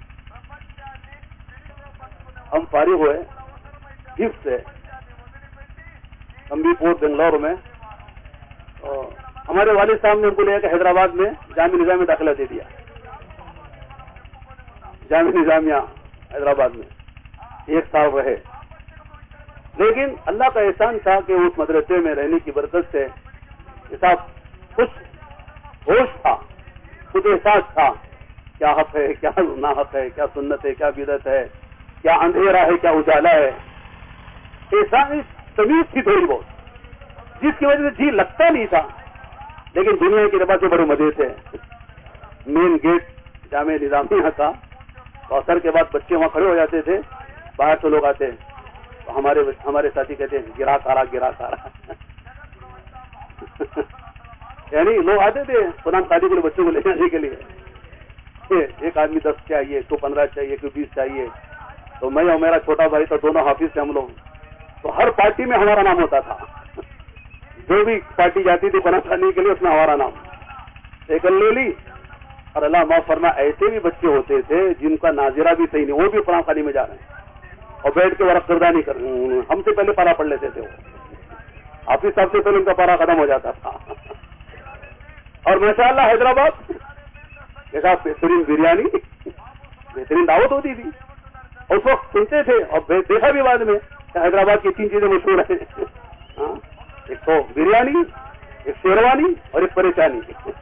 ہم فارغ ہوئے حفظ سے امبی پور بنگلور میں، ہمارے والد صاحب نے ہم کو لے کر حیدرآباد میں جامعہ نظامیہ میں داخلہ دے دیا، جامعہ نظامیہ حیدرآباد میں ایک سال رہے، لیکن اللہ کا احسان تھا کہ اس مدرسے میں رہنے کی برکت سے صاحب کچھ ہوش تھا، کچھ احساس تھا، کیا حق ہے کیا نا حق ہے، کیا سنت ہے کیا بدعت ہے، کیا اندھیرا ہے کیا اجالا ہے، احساس تمیز تھی تھوڑی بہت، جس کی وجہ سے جی لگتا نہیں تھا، لیکن دنیا کے لباس سے بڑے مزے تھے۔ مین گیٹ جامعہ نظامیہ کا، تو اثر کے بعد بچے وہاں کھڑے ہو جاتے تھے، باہر سے لوگ آتے، تو ہمارے ہمارے ساتھی کہتے ہیں گرا کارا گرا کارا یعنی لوگ آتے تھے قرآن شادی کے لیے بچوں کو لے جانے کے لیے، ایک آدمی دس چاہیے، ایک کو پندرہ چاہیے، ایک کو بیس چاہیے، تو میں اور میرا چھوٹا بھائی تو دونوں حافظ تھے ہم لوگ، تو ہر پارٹی میں ہمارا نام ہوتا تھا، جو بھی پارٹی جاتی تھی قرآن شادی کے لیے اس میں ہمارا نام سیکل لے لی۔ اور اللہ معاف فرما، ایسے بھی بچے ہوتے تھے جن کا ناظرہ بھی صحیح نہیں، وہ بھی قرآن خانی میں جا رہے ہیں اور بیٹھ کے ورق گردانی کر، ہم سے پہلے پارا پڑھ لیتے تھے، وہ حافظ صاحب سے پہلے ان کا پارا ختم ہو جاتا تھا۔ اور ماشاءاللہ حیدرآباد کے ساتھ بہترین بریانی، بہترین دعوت ہوتی تھی، اس وقت سنتے تھے اور دیکھا بھی بعد میں کہ حیدرآباد کی تین چیزیں مشہور ہیں، ایک تو بریانی، ایک شیروانی اور ایک پریشانی۔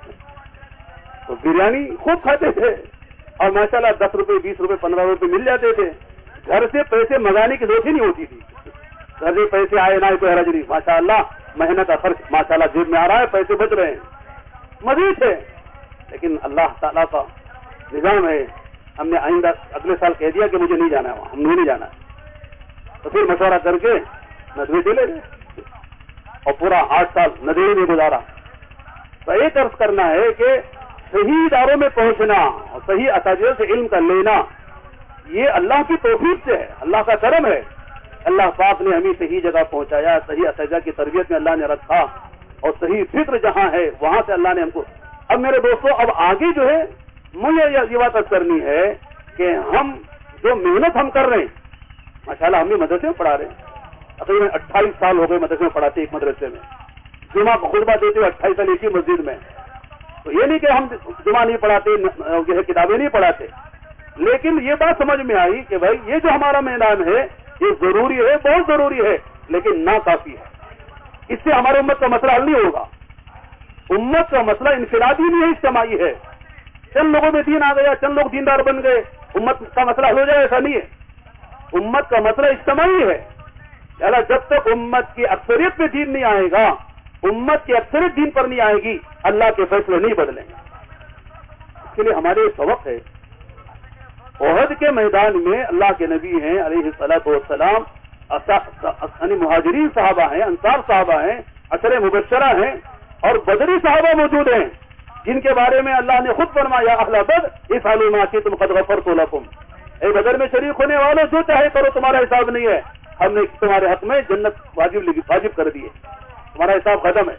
تو بریانی خوب کھاتے تھے اور ماشاءاللہ دس روپے بیس روپے پندرہ روپے مل جاتے تھے، گھر سے پیسے منگانے کی ضرورت ہی نہیں ہوتی تھی، گھر سے پیسے آئے نہ کوئی حرج نہیں، ماشاءاللہ مہینہ کا خرچ ماشاءاللہ جیب میں آ رہا ہے، پیسے بچ رہے ہیں، مزید ہے۔ لیکن اللہ تعالیٰ کا نظام ہے، ہم نے آئندہ اگلے سال کہہ دیا کہ مجھے نہیں جانا ہے وہاں، ہم نے نہیں جانا ہے، تو پھر مشورہ کر کے ندوے چلے گئے اور پورا آٹھ سال ندوے میں گزارا۔ تو ایک عرض کرنا ہے کہ صحیح اداروں میں پہنچنا اور صحیح اساتذہ سے علم کا لینا، یہ اللہ کی توفیق سے ہے، اللہ کا کرم ہے، اللہ پاک نے ہمیں صحیح جگہ پہنچایا، صحیح اساتذہ کی تربیت میں اللہ نے رکھا، اور صحیح فکر جہاں ہے وہاں سے اللہ نے ہم کو۔ اب میرے دوستوں، اب آگے جو ہے مجھے یہ بات کرنی ہے کہ ہم جو محنت ہم کر رہے ہیں، ماشاءاللہ ہم بھی مدرسے میں پڑھا رہے ہیں، تقریباً اٹھائیس سال ہو گئے مدرسے میں پڑھاتے، ایک مدرسے میں جمعہ کو خطبہ دیتے ہوئے اٹھائیس سال ایک ہی مسجد میں، تو یہ نہیں کہ ہم جمعہ نہیں پڑھاتے، یہ کتابیں نہیں پڑھاتے، لیکن یہ بات سمجھ میں آئی کہ بھائی یہ جو ہمارا میدان ہے یہ ضروری ہے، بہت ضروری ہے، لیکن نہ کافی ہے، اس سے ہمارے امت کا مسئلہ حل نہیں ہوگا۔ امت کا مسئلہ انفرادی نہیں ہے، اجتماعی ہے، چند لوگوں میں دین آ گیا، چند لوگ دیندار بن گئے، امت کا مسئلہ حل ہو جائے، ایسا نہیں ہے، امت کا مسئلہ اجتماعی ہے۔ جب تک امت کی اکثریت میں دین نہیں آئے گا، امت کی اکثریت دین پر نہیں آئے گی، اللہ کے فیصلے نہیں بدلیں گے۔ اس کے لیے ہمارے سبق ہے، احد کے میدان میں اللہ کے نبی ہیں علیہ الصلوۃ والسلام، یعنی مہاجرین صحابہ ہیں، انصار صحابہ ہیں، عشرہ مبشرہ ہیں، اور بدری صحابہ موجود ہیں جن کے بارے میں اللہ نے خود فرمایا اہل بدر افعلوا ما شئتم قد غفرت لكم، اے بدر میں شریک ہونے والوں جو چاہے کرو، تمہارا حساب نہیں ہے، ہم نے تمہارے حق میں جنت واجب واجب کر دی ہے، تمہارا حساب ختم ہے۔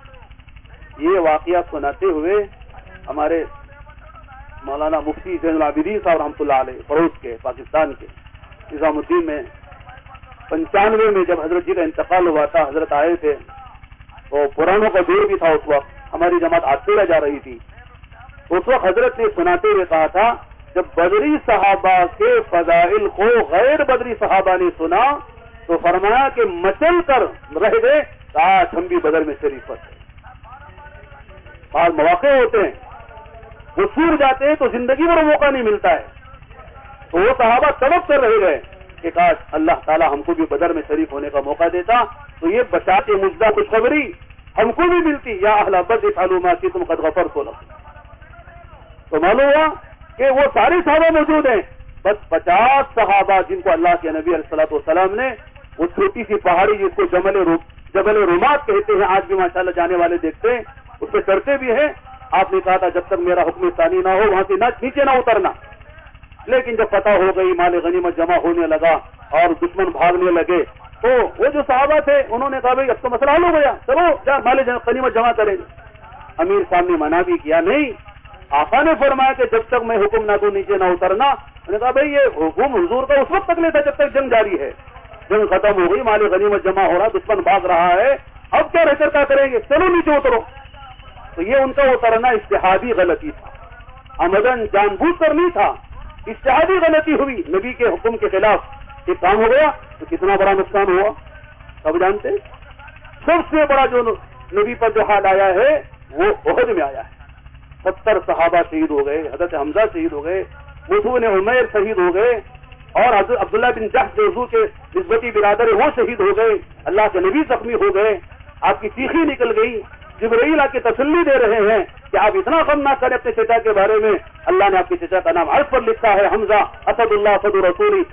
یہ واقعہ سناتے ہوئے ہمارے مولانا مفتی زین العابدین صاحب رحمۃ اللہ علیہ، فروز کے پاکستان کے، نظام الدین میں پنچانوے میں جب حضرت جی کا انتقال ہوا تھا، حضرت آئے تھے، تو پرانوں کا دور بھی تھا، اس وقت ہماری جماعت آسیرہ جا رہی تھی، اس وقت حضرت نے سناتے ہوئے کہا تھا جب بدری صحابہ کے فضائل کو غیر بدری صحابہ نے سنا تو فرمایا کہ مچل کر رہ گئے، کاش ہم بھی بدر میں شریک ہوتے۔ بعض مواقع ہوتے ہیں وہ سور جاتے ہیں تو زندگی میں وہ موقع نہیں ملتا ہے، تو وہ صحابہ تڑپ کر رہ گئے کہ کاش اللہ تعالیٰ ہم کو بھی بدر میں شریک ہونے کا موقع دیتا، تو یہ بچاتے مجدہ خوشخبری ہم کو بھی ملتی، یا اہل بدر افعلوا ما شئتم قد غفرت لكم۔ تو معلوم ہوا کہ وہ سارے صحابہ موجود ہیں، بس پچاس صحابہ جن کو اللہ کے نبی علیہ الصلوۃ والسلام نے وہ چھوٹی سی پہاڑی جس کو جبل جبل رومات کہتے ہیں، آج بھی ماشاءاللہ جانے والے دیکھتے ہیں، اس پہ چڑھتے بھی ہیں۔ آپ نے کہا تھا جب تک میرا حکم ثانی نہ ہو وہاں سے نیچے نہ اترنا، لیکن جب فتح ہو گئی، مال غنیمت جمع ہونے لگا اور دشمن بھاگنے لگے، تو وہ جو صحابہ تھے انہوں نے کہا بھائی اب تو مسئلہ حل ہو گیا، چلو جا مال غنیمت جمع کریں گے. امیر صاحب نے منع بھی کیا، نہیں. آقا نے فرمایا کہ جب تک میں حکم نہ دوں نیچے نہ اترنا. انہوں نے کہا بھائی یہ حکم حضور کا اس وقت تک نہیں تھا جب تک جنگ جاری ہے، جنگ ختم ہو گئی، مال غنیمت جمع ہو رہا، دشمن بھاگ رہا ہے، اب کیا رہ کر کیا کریں گے، چلو نیچے اترو. تو یہ ان کا اترنا اجتہادی غلطی تھا، عمدن جان بوجھ کر نہیں تھا، اجتہادی غلطی ہوئی، نبی کے حکم کے خلاف یہ کام ہو گیا تو کتنا بڑا نقصان ہوا سب جانتے. سب سے بڑا جو نبی پر جو حال آیا ہے وہ احد میں آیا ہے. ستر صحابہ شہید ہو گئے، حضرت حمزہ شہید ہو گئے، مصعب عمیر شہید ہو گئے، اور حضرت عبداللہ بن جحش جو حضور کے نسبتی برادر ہے وہ شہید ہو گئے، اللہ کے نبی زخمی ہو گئے، آپ کی چیخی نکل گئی. جبرائیل آ کے تسلی دے رہے ہیں کہ آپ اتنا غم نہ کریں اپنے چچا کے بارے میں، اللہ نے آپ کے چچا کا نام عرش پر لکھا ہے، حمزہ اسد اللہ اسد رسولی.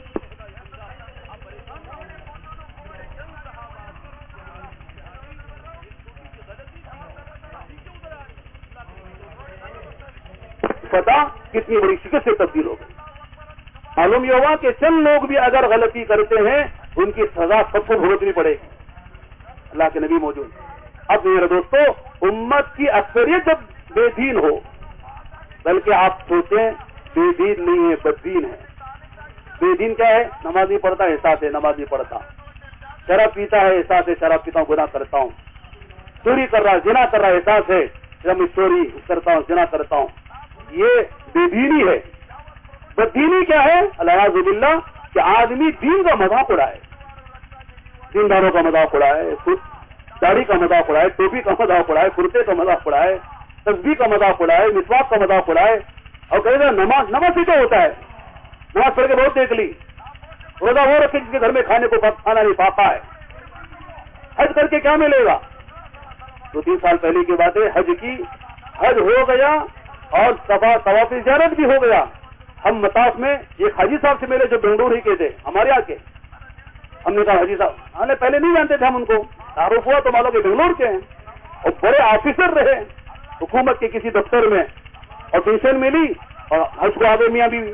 پتا کتنی بڑی شکست سے تبدیل ہو گئی. معلوم یہ ہوا کہ چند لوگ بھی اگر غلطی کرتے ہیں ان کی سزا سب کو بھگتنی پڑے گی، اللہ کے نبی موجود. اب میرے دوستو، امت کی اکثریت جب بے دین ہو، بلکہ آپ سوچیں بے دین نہیں ہے، بد دین ہے. بے دین کیا ہے؟ نماز نہیں پڑھتا احساس ہے نماز نہیں پڑھتا، شراب پیتا ہے احساس ہے شراب پیتا ہوں گناہ کرتا ہوں، چوری کر رہا زنا کر رہا احساس ہے میں چوری کرتا ہوں زنا کرتا ہوں. یہ بے دینی ہے. بد دینی کیا ہے؟ العیاذ باللہ کہ آدمی دین کا مذاق اڑائے، دینداروں کا مذاق اڑائے، داڑھی کا مذاق اڑائے، ٹوپی کا مذاق اڑائے، کرتے کا مذاق اڑائے، تسبیح کا مذاق اڑائے، مسواک کا مذاق اڑائے، اور کہے گا نماز نماز ہی کیا ہوتا ہے، نماز پڑھ کے بہت دیکھ لی، روزہ وہ رکھے جس کے گھر میں کھانے کو کھانا نہیں پاتا ہے، حج کر کے کیا ملے گا. دو تین سال پہلے کی بات ہے، حج کی حج ہو گیا اور طواف زیارت بھی ہو گیا. ہم مطاف میں ایک حاجی صاحب سے ملے جو بنگلور ہی کے تھے ہمارے یہاں کے. ہم نے کہا حاجی صاحب، ہم نے پہلے نہیں جانتے تھے، ہم ان کو تعارف ہوا تو معلوم کہ بنگلور کے ہیں اور بڑے آفیسر رہے حکومت کے کسی دفتر میں، اور پینشن ملی اور حج کو آگے میاں بیوی.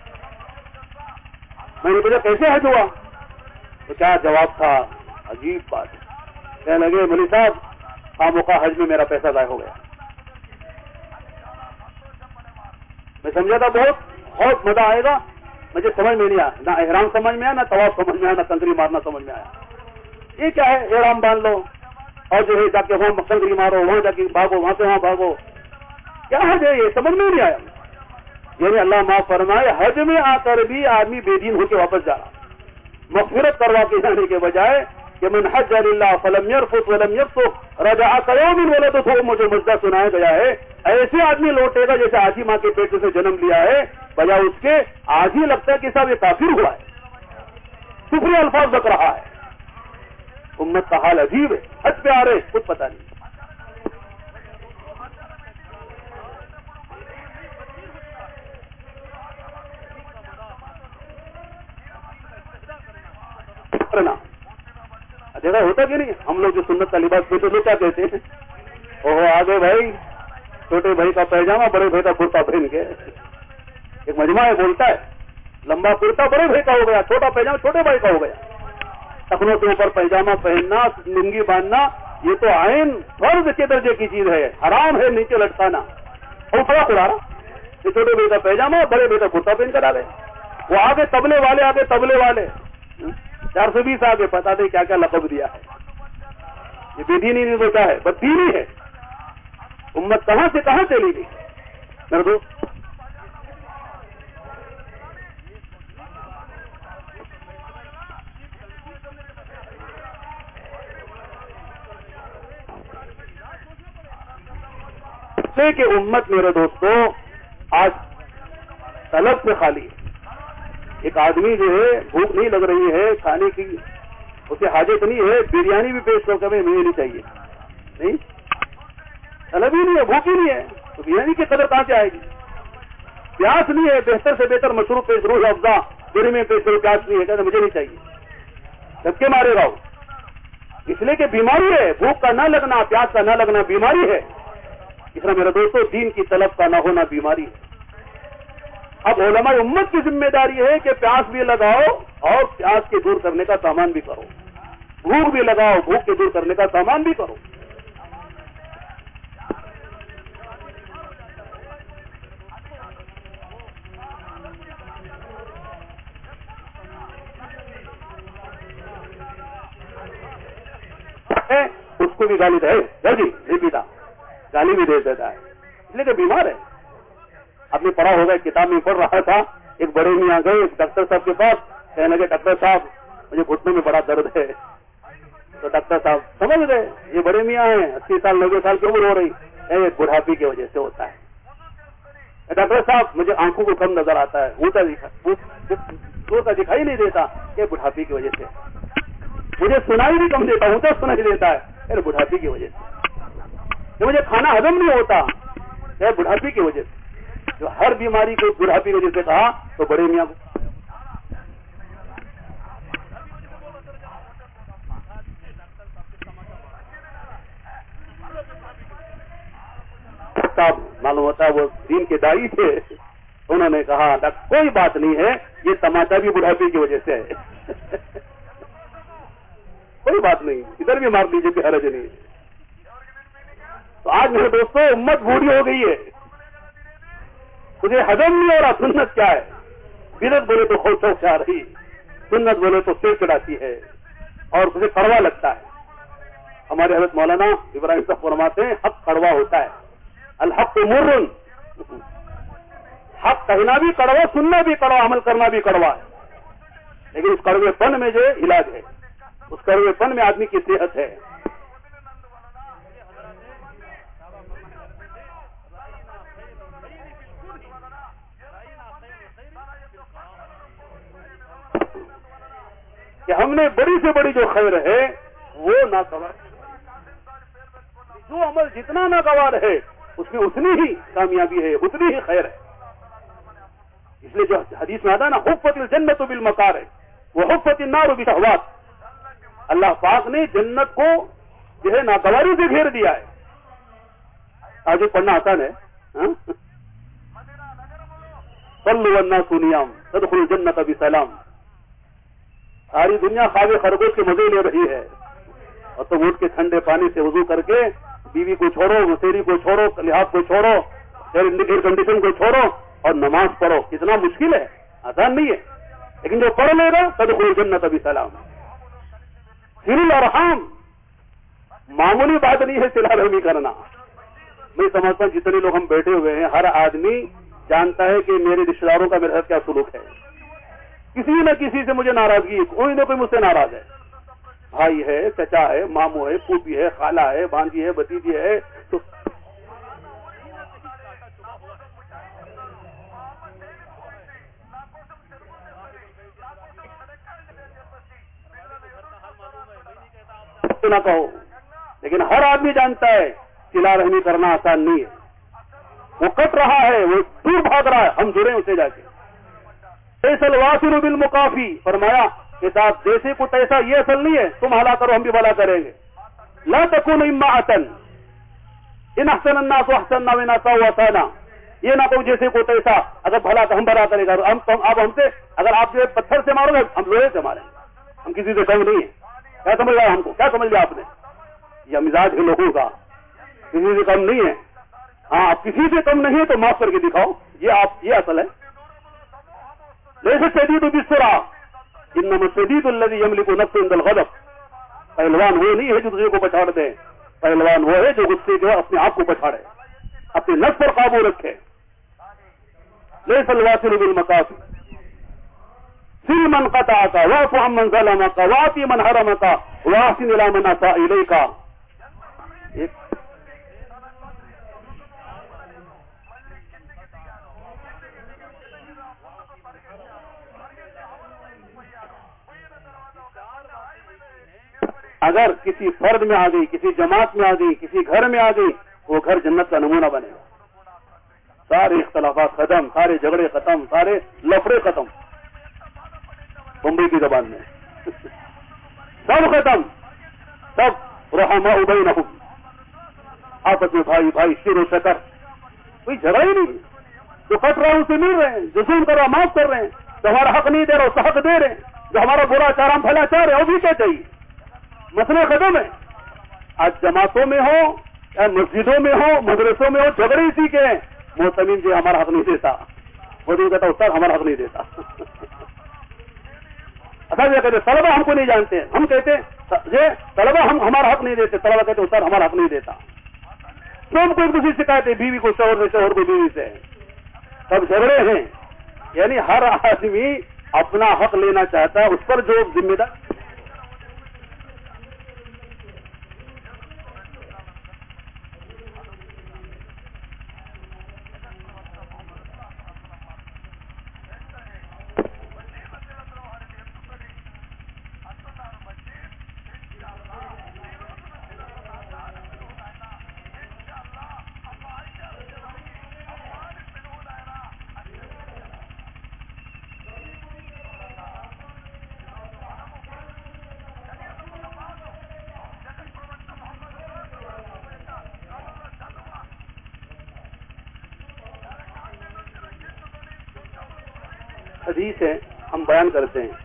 میں نے پوچھا کیسے حج ہوا؟ تو کیا جواب تھا، عجیب بات ہے. کہنے لگے مولوی صاحب خام کا حج میں میرا پیسہ ضائع ہو گیا. میں سمجھا تھا بہت بہت مزہ آئے گا، مجھے سمجھ میں نہیں آیا، نہ احرام سمجھ میں آیا، نہ طواف سمجھ میں آیا، نہ کنکری مارنا سمجھ میں آیا. یہ کیا ہے؟ احرام باندھ لو اور جو ہے جا کے وہاں کنکری مارو، وہاں جا کے بھاگو، وہاں سے وہاں بھاگو، کیا حج ہے یہ؟ سمجھ میں نہیں آیا. یعنی اللہ معاف فرمائے، حج میں آ کر بھی آدمی بے دین ہو کے واپس جا رہا. مغفرت کروا کے جانے کے بجائے کہ من حج للہ فلم یرفث ولم یفسق رجع کیوم ولدتہ امہ، جو مجدہ سنایا گیا ہے، ایسے آدمی لوٹے گا جیسے آج ہی ماں کے پیٹ سے جنم لیا ہے، بجائے اس کے آج ہی لگتا ہے کہ صاحب یہ کافر ہوا ہے، کفری الفاظ رکھ رہا ہے. امت کا حال عجیب ہے، حج پہ آ رہے کچھ پتہ نہیں. دیکھا ہوتا کہ نہیں، ہم لوگ جو سنت کا لباس پہنتے لوگ کیا کہتے ہیں، اوہ آگے بھائی چھوٹے بھائی کا پیجامہ بڑے بھائی کا کرتا پہن کے. ایک مجمع ہے بولتا ہے لمبا کرتا بڑے بھائی کا ہو گیا، چھوٹا پیجامہ چھوٹے بھائی کا ہو گیا. ٹخنوں کے اوپر پیجامہ پہننا، لنگی باندھنا، یہ تو عین فرض کے درجے کی چیز ہے، حرام ہے نیچے لٹکانا. اور فرق اڑا رہا یہ چھوٹے بھائی کا پیجامہ بڑے بھائی کا کرتا پہن کر آ گئے. وہ آگے تبلے والے آگے تبلے والے چار سو بیس آگے پتا نہیں کیا کیا لقب دیا ہے. یہ بے دینی نہیں سوچا ہے، بد دینی ہے. امت کہاں سے کہاں چلی گئی میرے دوست. سے کہ امت میرے دوستو آج طلب سے خالی ہے. ایک آدمی جو ہے بھوک نہیں لگ رہی ہے کھانے کی، اسے حاجت نہیں ہے، بریانی بھی پیش کر کے مجھے نہیں چاہیے، نہیں طلب ہی نہیں ہے، بھوک ہی نہیں ہے، تو بریانی کی قدر کہاں سے آئے گی؟ پیاس نہیں ہے، بہتر سے بہتر مشروب پیش، روح افزا گری میں پیش کرو، پیاس نہیں ہے، کہتے مجھے نہیں چاہیے. سب کے مارے گا وہ، اس لیے کہ بیماری ہے، بھوک کا نہ لگنا، پیاس کا نہ لگنا بیماری ہے. اس طرح میرے دوستو دین کی طلب کا نہ ہونا بیماری ہے. اب علماء امت کی ذمہ داری ہے کہ پیاس بھی لگاؤ اور پیاس کے دور کرنے کا سامان بھی کرو، بھوک بھی لگاؤ، بھوک کے دور کرنے کا سامان بھی کرو۔ اس کو بھی گالی دے جی نہیں پیتا، گالی بھی دے دیتا ہے، اس لیے کہ بیمار ہے۔ آپ نے پڑھا ہوگا، کتاب میں پڑھ رہا تھا، ایک بڑے میاں گئے ایک ڈاکٹر صاحب کے پاس، کہنے لگے ڈاکٹر صاحب مجھے گھٹنے میں بڑا درد ہے۔ تو ڈاکٹر صاحب سمجھ گئے یہ بڑے میاں ہیں، اسی سال نوے سال کی عمر ہو رہی ہے، بڑھاپی کی وجہ سے ہوتا ہے۔ ڈاکٹر صاحب مجھے آنکھوں کو کم نظر آتا ہے، اونچا دکھائی نہیں دیتا، یہ بڑھاپی کی وجہ سے۔ مجھے سنائی بھی کم دیتا، اونچا سنائی دیتا ہے، بڑھاپی کی وجہ سے۔ مجھے کھانا ہضم نہیں ہوتا، یہ بڑھاپی کی وجہ سے۔ جو ہر بیماری کو بڑھاپی کی وجہ سے کہا تو بڑے میاں کو صاحب معلوم ہوتا ہے وہ دین کے دائی تھے، انہوں نے کہا کوئی بات نہیں ہے، یہ تماچا بھی بڑھاپے کی وجہ سے ہے، کوئی بات نہیں، ادھر بھی مار لیجیے کہ حرج نہیں۔ تو آج میرے دوستوں امت بوڑھی ہو گئی ہے، مجھے ہضم نہیں ہو رہا سنت کیا ہے۔ بدعت بولے تو خوش سے آ رہی، سنت بولے تو سر چڑھاتی ہے اور مجھے کڑوا لگتا ہے۔ ہمارے حضرت مولانا ابراہیم صاحب فرماتے ہیں حق کڑوا ہوتا ہے، الحق مر، حق کہنا بھی کڑوا، سننا بھی کڑوا، عمل کرنا بھی کڑوا ہے، لیکن اس کڑوے پن میں جو علاج ہے، اس کڑوے پن میں آدمی کی صحت ہے۔ کہ ہم نے بڑی سے بڑی جو خیر ہے وہ ناگوار، جو عمل جتنا ناگوار ہے اس میں اتنی ہی کامیابی ہے، اتنی ہی خیر ہے۔ اس لیے جو حدیث میں آتا ہے نا، حفت الجنت بالمکارہ وحفت النار بالشہوات، اللہ پاک نے جنت کو جو ہے ناگواری سے گھیر دیا ہے۔ آج پڑھنا آسان ہے، صلوا والناس نیام تدخلوا الجنت بسلام۔ ساری دنیا خواب خرگوش کے مزے لے رہی ہے، اور تم اٹھ کے ٹھنڈے پانی سے وضو کر کے بیوی کو چھوڑو، مسیری کو چھوڑو، لحاظ کو چھوڑو، ایئر کنڈیشن کو چھوڑو اور نماز پڑھو۔ کتنا مشکل ہے، آسان نہیں ہے، لیکن جو پڑھ لے گا تدخلوا الجنت بسلام۔ صلہ الارحام معمولی بات نہیں ہے، صلہ رحمی کرنا۔ میں سمجھتا ہوں جتنے لوگ ہم بیٹھے ہوئے ہیں، ہر آدمی جانتا ہے کہ میرے رشتے داروں کا میرے ساتھ کیا سلوک ہے۔ کسی نہ کسی سے مجھے ناراضگی ہے، کوئی نہ کوئی مجھ سے ناراض ہے، بھائی ہے، چچا ہے، ماموں ہے، پھوپھی ہے، خالہ ہے، بھانجی ہے، بھتیجی ہے۔ تو نہ کہو، لیکن ہر آدمی جانتا ہے صلہ رحمی کرنا آسان نہیں ہے۔ وہ کٹ رہا ہے، وہ دور بھاگ رہا ہے، ہم جڑے اسے جا کے۔ ایسا الواصل بالمکافی، فرمایا کہ صاحب جیسے کو تیسا، یہ اصل نہیں ہے، تم بھلا کرو ہم بھی بھلا کریں گے۔ لا تکون اماءً ان احسن الناس احسننا وان اساءوا اساءنا، یہ نہ کہو جیسے کو تیسا، اگر بھلا تو ہم بھلا کرے گا، ہم اب ہم سے اگر آپ جو پتھر سے مارو گے ہم لوہے سے ماریں گے، ہم کسی سے کم نہیں ہیں۔ کیا سمجھ رہا ہم کو، کیا سمجھ لیا آپ نے؟ یہ مزاج ہے لوگوں کا، کسی سے کم نہیں ہے۔ ہاں آپ کسی سے کم نہیں ہے تو معاف کر کے دکھاؤ، یہ آپ یہ اصل ہے۔ لیس الشدید بالسرعہ انما الشدید الذی یملک نفسه عند الغضب، پہلوان وہ نہیں ہے جو دوسرے کو پچھاڑ دے، پہلوان وہ ہے جو غصے کے اپنے آپ کو پچھاڑے، اپنے نفس پر قابو رکھے۔ لیس الواصل بالمکافی سل من قطعک واعف عن من ظلمک واعطِ من حرمک واحسن الی من اساء الیک۔ اگر کسی فرد میں آ گئی، کسی جماعت میں آ گئی، کسی گھر میں آ گئی، وہ گھر جنت کا نمونہ بنے گا۔ سارے اختلافات ختم، سارے جھگڑے ختم، سارے لفڑے ختم، بمبئی کی زبان میں سب ختم، سب رحماء بینہم، آپس میں بھائی بھائی شیر و شکر، کوئی جھگڑا ہی نہیں، جو کٹ رہا ہے اسے مل رہے ہیں، جو ظلم کر رہا معاف کر رہے ہیں، جو ہمارا حق نہیں دے رہا اس حق دے رہے ہیں، جو ہمارا برا چارہ پھیلا چاہ رہے ہیں وہ بھی کیا چاہیے. مسئلے ختم ہے. آج جماعتوں میں ہو یا مسجدوں میں ہو مدرسوں میں ہو جھگڑے اسی کے ہیں. محتمین جی ہمارا حق نہیں دیتا، وہ بھی کہتا استاد ہمارا حق نہیں دیتا. اچھا یہ کہتے طلبہ ہم کو نہیں جانتے ہیں، ہم کہتے یہ طلبہ ہم ہمارا حق نہیں دیتے، طلبہ کہتے استاد ہمارا حق نہیں دیتا. سب کو دوسری شکایت ہے، بیوی کو شوہر سے، شوہر کو بیوی سے، سب جھگڑے ہیں. یعنی ہر آدمی اپنا حق لینا چاہتا ہے، اس پر جو ذمہ دار حدیث ہے ہم بیان کرتے ہیں.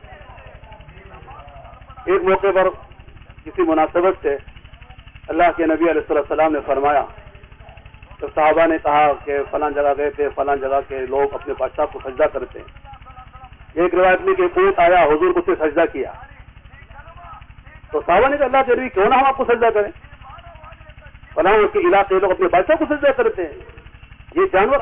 ایک موقع پر کسی مناسبت سے اللہ کے نبی علیہ السلام نے فرمایا، تو صحابہ نے کہا کہ فلاں جگہ گئے تھے، فلاں جگہ کے لوگ اپنے بادشاہ کو سجدہ کرتے ہیں. ایک روایت میں کہ اونٹ آیا، حضور کو سے سجدہ کیا. تو صحابہ نے کہا اللہ کے نبی کیوں نہ ہم آپ کو سجدہ کریں؟ فلاں کے علاقے لوگ اپنے بادشاہ کو سجدہ کرتے ہیں، یہ جانور.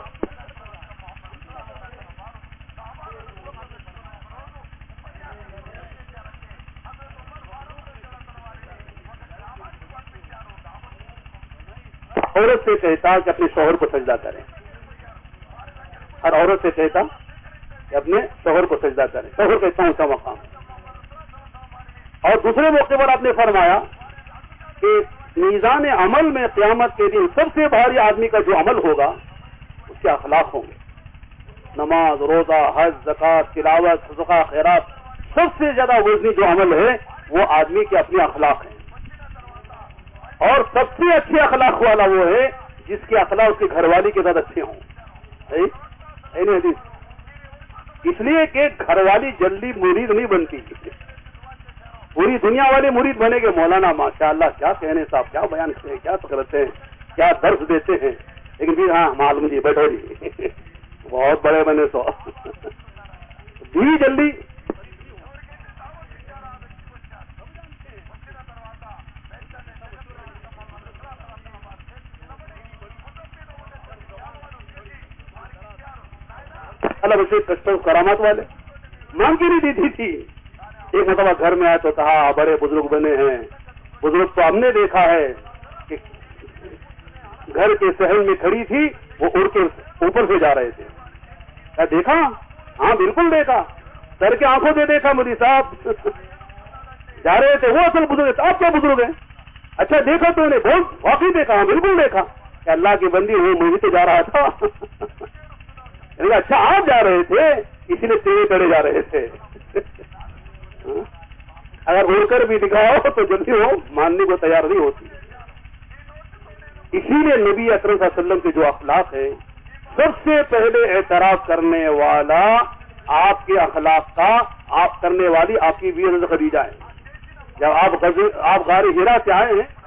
عورت سے کہتا کہ اپنے شوہر کو سجدہ کریں، ہر عورت سے کہتا کہ اپنے شوہر کو سجدہ کریں. شوہر کا اتنا اونچا مقام. اور دوسرے موقع پر آپ نے فرمایا کہ میزان عمل میں قیامت کے دن سب سے بھاری آدمی کا جو عمل ہوگا اس کے اخلاق ہوں گے. نماز، روزہ، حج، زکات، تلاوت، صدقہ، خیرات، سب سے زیادہ وزنی جو عمل ہے وہ آدمی کے اپنے اخلاق ہیں. اور سب سے اچھے اخلاق والا وہ ہے جس کے اخلاق اس کے گھر والی کے ساتھ اچھے ہوں. صحیح حدیث. اس لیے کہ گھر والی جلدی مرید نہیں بنتی، پوری دنیا والے مرید بنے گے. مولانا ماشاء اللہ کیا کہنے صاحب، کیا بیان کرتے ہیں، کیا کرتے ہیں، کیا درس دیتے ہیں، لیکن بھی ہاں معلوم جی بیٹھو جی بہت بڑے بنے سو بھی جلدی. اللہ بچے کسٹم کرامات والے مانگ کی نہیں دی تھی. ایک مرتبہ گھر میں آئے تو کہا بڑے بزرگ بنے ہیں. بزرگ تو ہم نے دیکھا ہے کہ گھر کے صحن میں کھڑی تھی، وہ اڑ کے اوپر سے جا رہے تھے. کیا دیکھا؟ ہاں بالکل دیکھا، سر کے آنکھوں سے دیکھا. مودی صاحب جا رہے تھے، وہ اصل بزرگ تھے. آپ کیا بزرگ ہیں؟ اچھا دیکھا تو نے؟ بہت واقعی دیکھا. ہاں بالکل دیکھا. کہ اللہ کی بندی وہ مجھے تو جا رہا تھا. اچھا آپ جا رہے تھے اس لیے تیرے کڑے جا رہے تھے. اگر اڑ کر بھی دکھاؤ تو جلدی وہ ماننے کو تیار نہیں ہوتی. اسی لیے نبی اکرم صلی اللہ علیہ وسلم کے جو اخلاق ہیں، سب سے پہلے اعتراف کرنے والا آپ کے اخلاق کا آپ کرنے والی آپ کی بیوی حضرت خدیجہ ہے. جب آپ آپ غار ہرا سے آئے ہیں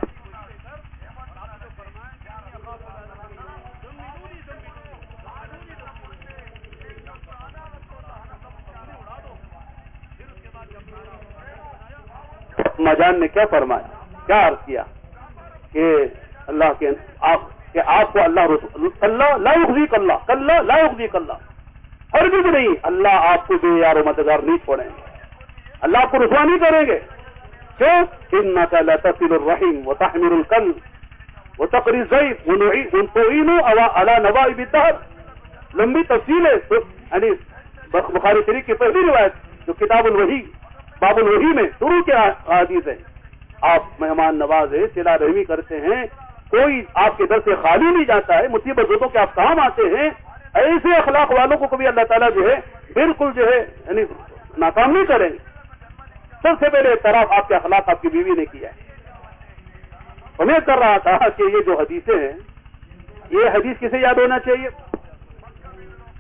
مجان نے کیا فرمایا، کیا عرض کیا کہ اللہ کے آپ کہ آپ کو اللہ رسول اللہ لا یخزیک اللہ کلا لا یخزیک اللہ، ہرگز نہیں اللہ آپ کو بے یار و مددگار نہیں چھوڑیں گے، اللہ آپ کو رسوا نہیں کریں گے. کیوں؟ انک لتصل الرحم وتحمل الكلب وتقری الضیف وتعین علی نوائب الدهر. لمبی تفصیل ہے. یعنی بخاری شریف کی پہلی روایت جو کتاب الوحی باب الوحی میں شروع کے حدیث ہے. آپ مہمان نواز ہے، صلہ رحمی کرتے ہیں، کوئی آپ کے در سے خالی نہیں جاتا ہے، مصیبت زدوں کے آپ کام آتے ہیں. ایسے اخلاق والوں کو کبھی اللہ تعالیٰ جو ہے بالکل جو ہے یعنی ناکام نہیں کریں گے. سب سے پہلے اعتراف آپ کے اخلاق آپ کی بیوی نے کیا ہے. امید کر رہا تھا کہ یہ جو حدیثیں ہیں، یہ حدیث کسے یاد ہونا چاہیے؟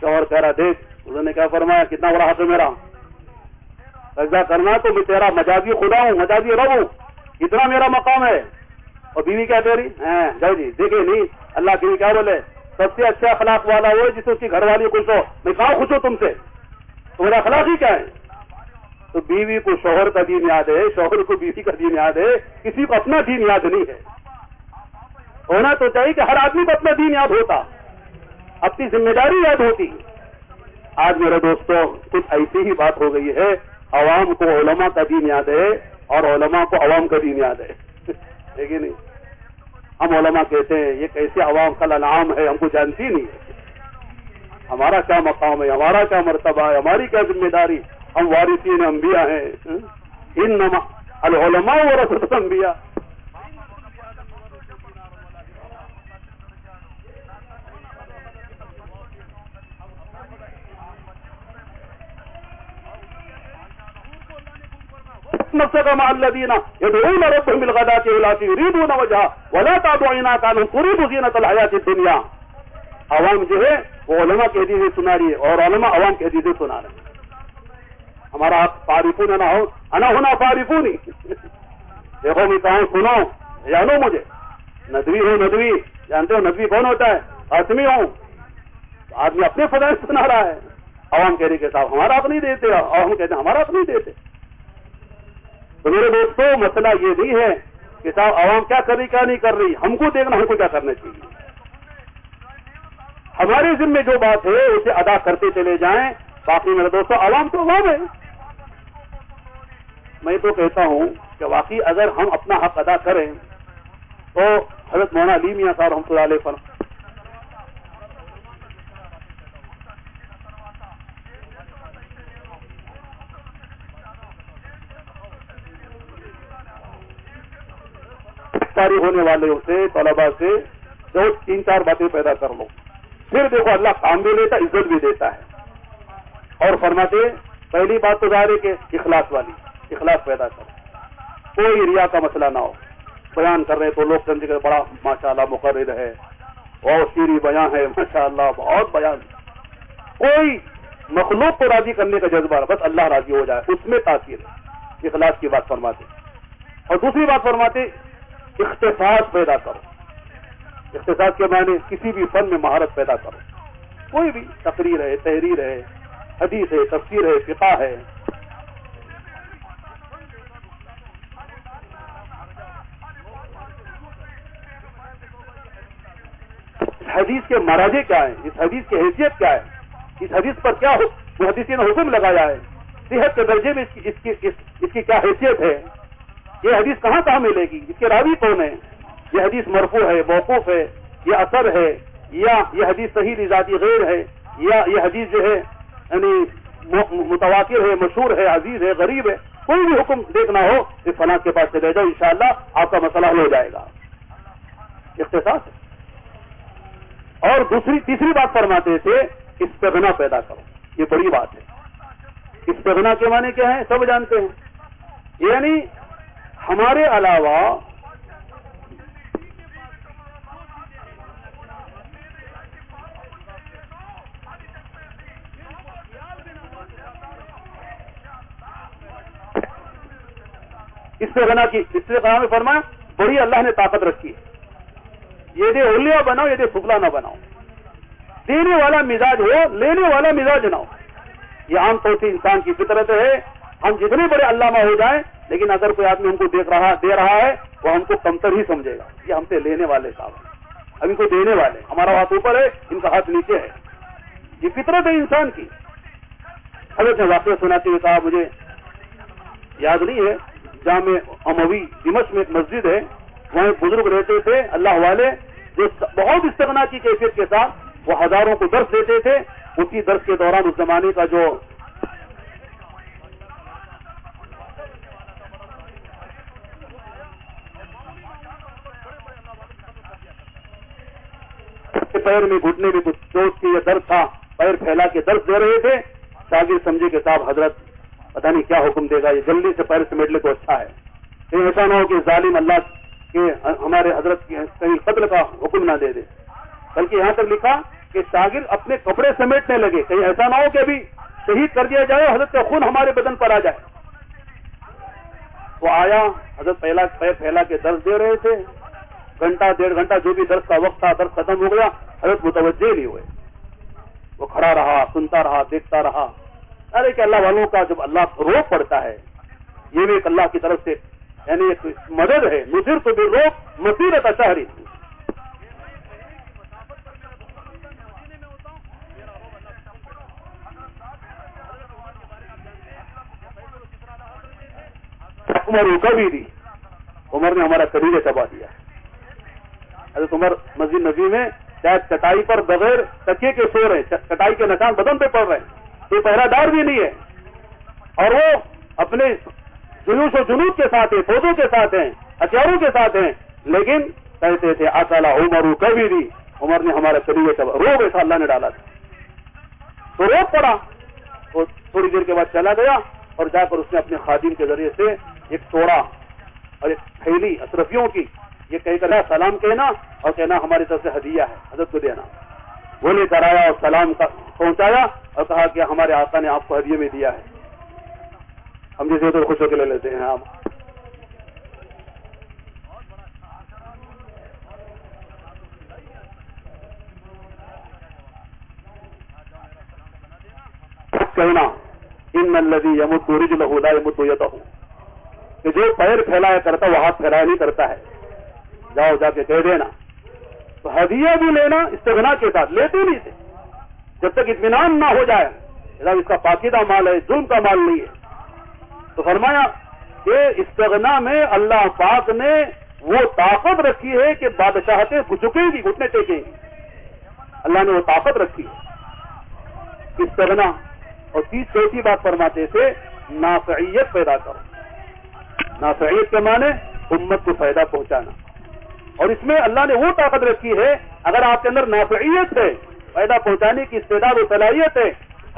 شوہر کہہ رہا دیکھ انہوں نے کیا فرمایا کتنا بڑا حق ہے میرا سجدہ کرنا تو میں تیرا مجازی خدا ہوں مجازی رب ہوں اتنا میرا مقام ہے. اور بیوی کیا کہہ رہی جاؤ جی دیکھے نہیں اللہ کی کیا بولے سب سے اچھا اخلاق والا وہ جس سے اس کی گھر والی خوش ہو. میں کہاں خوش ہوں تم سے تمہارا اخلاق ہی کیا ہے. تو بیوی کو شوہر کا دین یاد ہے شوہر کو بیوی کا دین یاد ہے کسی کو اپنا دین یاد نہیں ہے. ہونا تو چاہیے کہ ہر آدمی کو اپنا دین یاد ہوتا اپنی ذمہ داری یاد ہوتی. آج میرے دوستوں کچھ ایسی ہی بات ہو گئی ہے عوام کو علماء کا دین یاد ہے اور علماء کو عوام کا دین یاد ہے لیکن نہیں. ہم علماء کہتے ہیں یہ کیسے عوام کا انعام ہے ہم کو جانتی نہیں ہے. ہمارا کیا مقام ہے ہمارا کیا مرتبہ ہے ہماری کیا ذمہ داری. ہم وارثین انبیاء ہیں انما العلماء ورثۃ الانبیاء. نفسك مع الذين يدعون ربهم بالغداة والعشي يريدون وجهه ولا تعد عيناك عنهم تريد زينة الحياة الدنيا. عوام جو ہے وہ علماء کی حدیثیں سنا رہی ہے اور علماء عوام کی حدیثیں سنا رہے ہیں. ہمارا حق فارفون نہ ہو انا ہونا فارفونی دیکھو میں کہوں سنو جانو مجھے ندوی ہوں ندوی جانتے ہو ندوی کون ہوتا ہے آدمی ہوں آدمی اپنے فضائل سنا رہا ہے. عوام کہہ رہی کہ صاحب ہمارا حق نہیں دیتے اور ہم کہتے ہیں ہمارا حق نہیں دیتے. تو میرے دوستوں مسئلہ یہ نہیں ہے کہ صاحب عوام کیا کر رہی کیا نہیں کر رہی ہم کو دیکھنا ہم کو کیا کرنا چاہیے. ہمارے ذمہ جو بات ہے اسے ادا کرتے چلے جائیں. باقی میرے دوستوں عوام تو عوام ہے. میں تو کہتا ہوں کہ واقعی اگر ہم اپنا حق ادا کریں تو حضرت مولانا علی میاں صاحب رحمۃ اللہ علیہ فرماتے ساری ہونے والے سے طلباء سے جو تین چار باتیں پیدا کر لو پھر دیکھو اللہ کام بھی لیتا عزت بھی دیتا ہے. اور فرماتے پہلی بات تو ظاہر ہے کہ اخلاص والی اخلاص پیدا کرو. کوئی ریا کا مسئلہ نہ ہو. بیان کر رہے تو لوگ سمجھ کر بڑا ماشاءاللہ مقرر ہے اور شیریں بیان ہے ماشاءاللہ بہت بیان. کوئی مخلوق کو راضی کرنے کا جذبہ بس اللہ راضی ہو جائے اس میں تاثیر ہے. اخلاص کی بات فرماتے. اور دوسری بات فرماتے اختصاص پیدا کرو. اختصاص کے معنی کسی بھی فن میں مہارت پیدا کرو. کوئی بھی تقریر ہے تحریر ہے حدیث ہے تفسیر ہے فقہ ہے. اس حدیث کے مراجع کیا ہیں اس حدیث کی حیثیت کیا ہے اس حدیث پر کیا محدثین نے حکم لگایا ہے. صحت کے درجے میں اس کی, اس کی, اس, اس کی کیا حیثیت ہے. یہ حدیث کہاں کہاں ملے گی اس کے راوی کون ہے. یہ حدیث مرفوع ہے موقوف ہے یہ اثر ہے یا یہ حدیث صحیح لذاتی غیر ہے یا یہ حدیث جو ہے یعنی متواتر ہے مشہور ہے عزیز ہے غریب ہے. کوئی بھی حکم دیکھنا ہو اس فلاں کے پاس چلے جاؤ انشاءاللہ آپ کا مسئلہ حل ہو جائے گا. اختصاص ہے. اور دوسری تیسری بات فرماتے تھے استغنا پیدا کرو. یہ بڑی بات ہے. استغنا کے معنی کیا ہے سب جانتے ہیں یعنی ہمارے علاوہ استغنا کی استغنا میں فرمایا بڑی اللہ نے طاقت رکھی ہے. یہ دے اولیا بناؤ یہ دے سفلا نہ بناؤ. دینے والا مزاج ہو لینے والا مزاج نہ ہو. یہ عام طور سے انسان کی فطرت ہے. ہم جتنے بڑے علامہ ہو جائیں لیکن اگر کوئی آدمی ہم کو دیکھ رہا دے رہا ہے وہ ہم کو کمتر ہی سمجھے گا. یہ ہم سے لینے والے صاحب ابھی کو دینے والے ہمارا ہاتھ اوپر ہے ان کا ہاتھ نیچے ہے. یہ فطرت ہے انسان کی. حضرت نے واقعہ سناتے ہوئے کہا مجھے یاد نہیں ہے جامع اموی دمشق میں ایک مسجد ہے وہاں ایک بزرگ رہتے تھے اللہ والے جو بہت استغنا کی کیفیت کے ساتھ وہ ہزاروں کو درس دیتے تھے. اسی درس کے دوران اس زمانے کا جو پیر میں گھٹنے میں کچھ چوٹ کی یہ درد تھا پیر پھیلا کے درد دے رہے تھے. شاگرد سمجھے کہ صاحب حضرت پتہ نہیں کیا حکم دے گا یہ جلدی سے پیر سمیٹ لے تو اچھا ہے. کہیں ایسا نہ ہو کہ ظالم اللہ کے ہمارے حضرت کی کہیں قتل کا حکم نہ دے دے. بلکہ یہاں تک لکھا کہ شاگرد اپنے کپڑے سمیٹنے لگے، کہیں ایسا نہ ہو کہ ابھی شہید کر دیا جائے، حضرت کا خون ہمارے بدن پر آ جائے. تو آیا حضرت پہلا پیر پھیلا کے درس دے رہے تھے، گھنٹہ ڈیڑھ گھنٹہ جو بھی درس کا وقت تھا درس ختم ہو گیا، حضرت متوجہ نہیں ہوئے. وہ کھڑا رہا، سنتا رہا، دیکھتا رہا. ارے کہ اللہ والوں کا جب اللہ روک پڑتا ہے، یہ بھی ایک اللہ کی طرف سے یعنی ایک مدد ہے. نصر تو بھی روک مسیرت شہری. عمر کو بھی دی، عمر نے ہمارا کلیجہ چبا دیا. حضرت عمر مسجد نبی میں شاید چٹائی پر بغیر تکیے کے سو رہے، چٹائی کے نشان بدن پہ پڑ رہے ہیں، کوئی پہرا دار بھی نہیں ہے، اور وہ اپنے جلوس و جنود کے ساتھ ہیں، فوجوں کے ساتھ ہیں، ہتھیاروں کے ساتھ ہیں، لیکن کہتے تھے اکلا عمر کبھی دی. عمر نے ہمارا کلیجہ چبا، روب ایسا اللہ نے ڈالا تھا تو روب پڑا. تو تھوڑی دیر کے بعد چلا گیا اور جا کر اس نے اپنے خادم کے ذریعے سے ایک توڑا اور ایک تھیلی اشرفیوں کی، یہ کہہ کر سلام کہنا اور کہنا ہماری طرف سے ہدیہ ہے، حضرت کو دینا. وہ لے کر آیا اور سلام پہنچایا اور کہا کہ ہمارے آقا نے آپ کو ہدیے میں دیا ہے. ہم جسے تو خوش ہو کے لے لیتے ہیں. آپ کہنا ان الذی یمد رجلہ لا یمد یدہ، کہ جو پیر پھیلایا کرتا وہ ہاتھ پھیلایا نہیں کرتا ہے. جاؤ جا کے کہہ دینا. تو ہدیہ بھی لینا استغنا کے ساتھ لیتے نہیں تھے جب تک اطمینان نہ ہو جائے جب اس کا پاکیزہ مال ہے، ظلم کا مال نہیں ہے. تو فرمایا کہ استغنا میں اللہ پاک نے وہ طاقت رکھی ہے کہ بادشاہتیں جھکیں گی، گھٹنے ٹیکیں گی. اللہ نے وہ طاقت رکھی ہے استغنا. اور تیس چوتھی بات فرماتے تھے نافعیت پیدا کرو. نافعیت کے معنی امت کو فائدہ پہنچانا، اور اس میں اللہ نے وہ طاقت رکھی ہے اگر آپ کے اندر نافعیت ہے، فائدہ پہنچانے کی استعداد و صلاحیت ہے.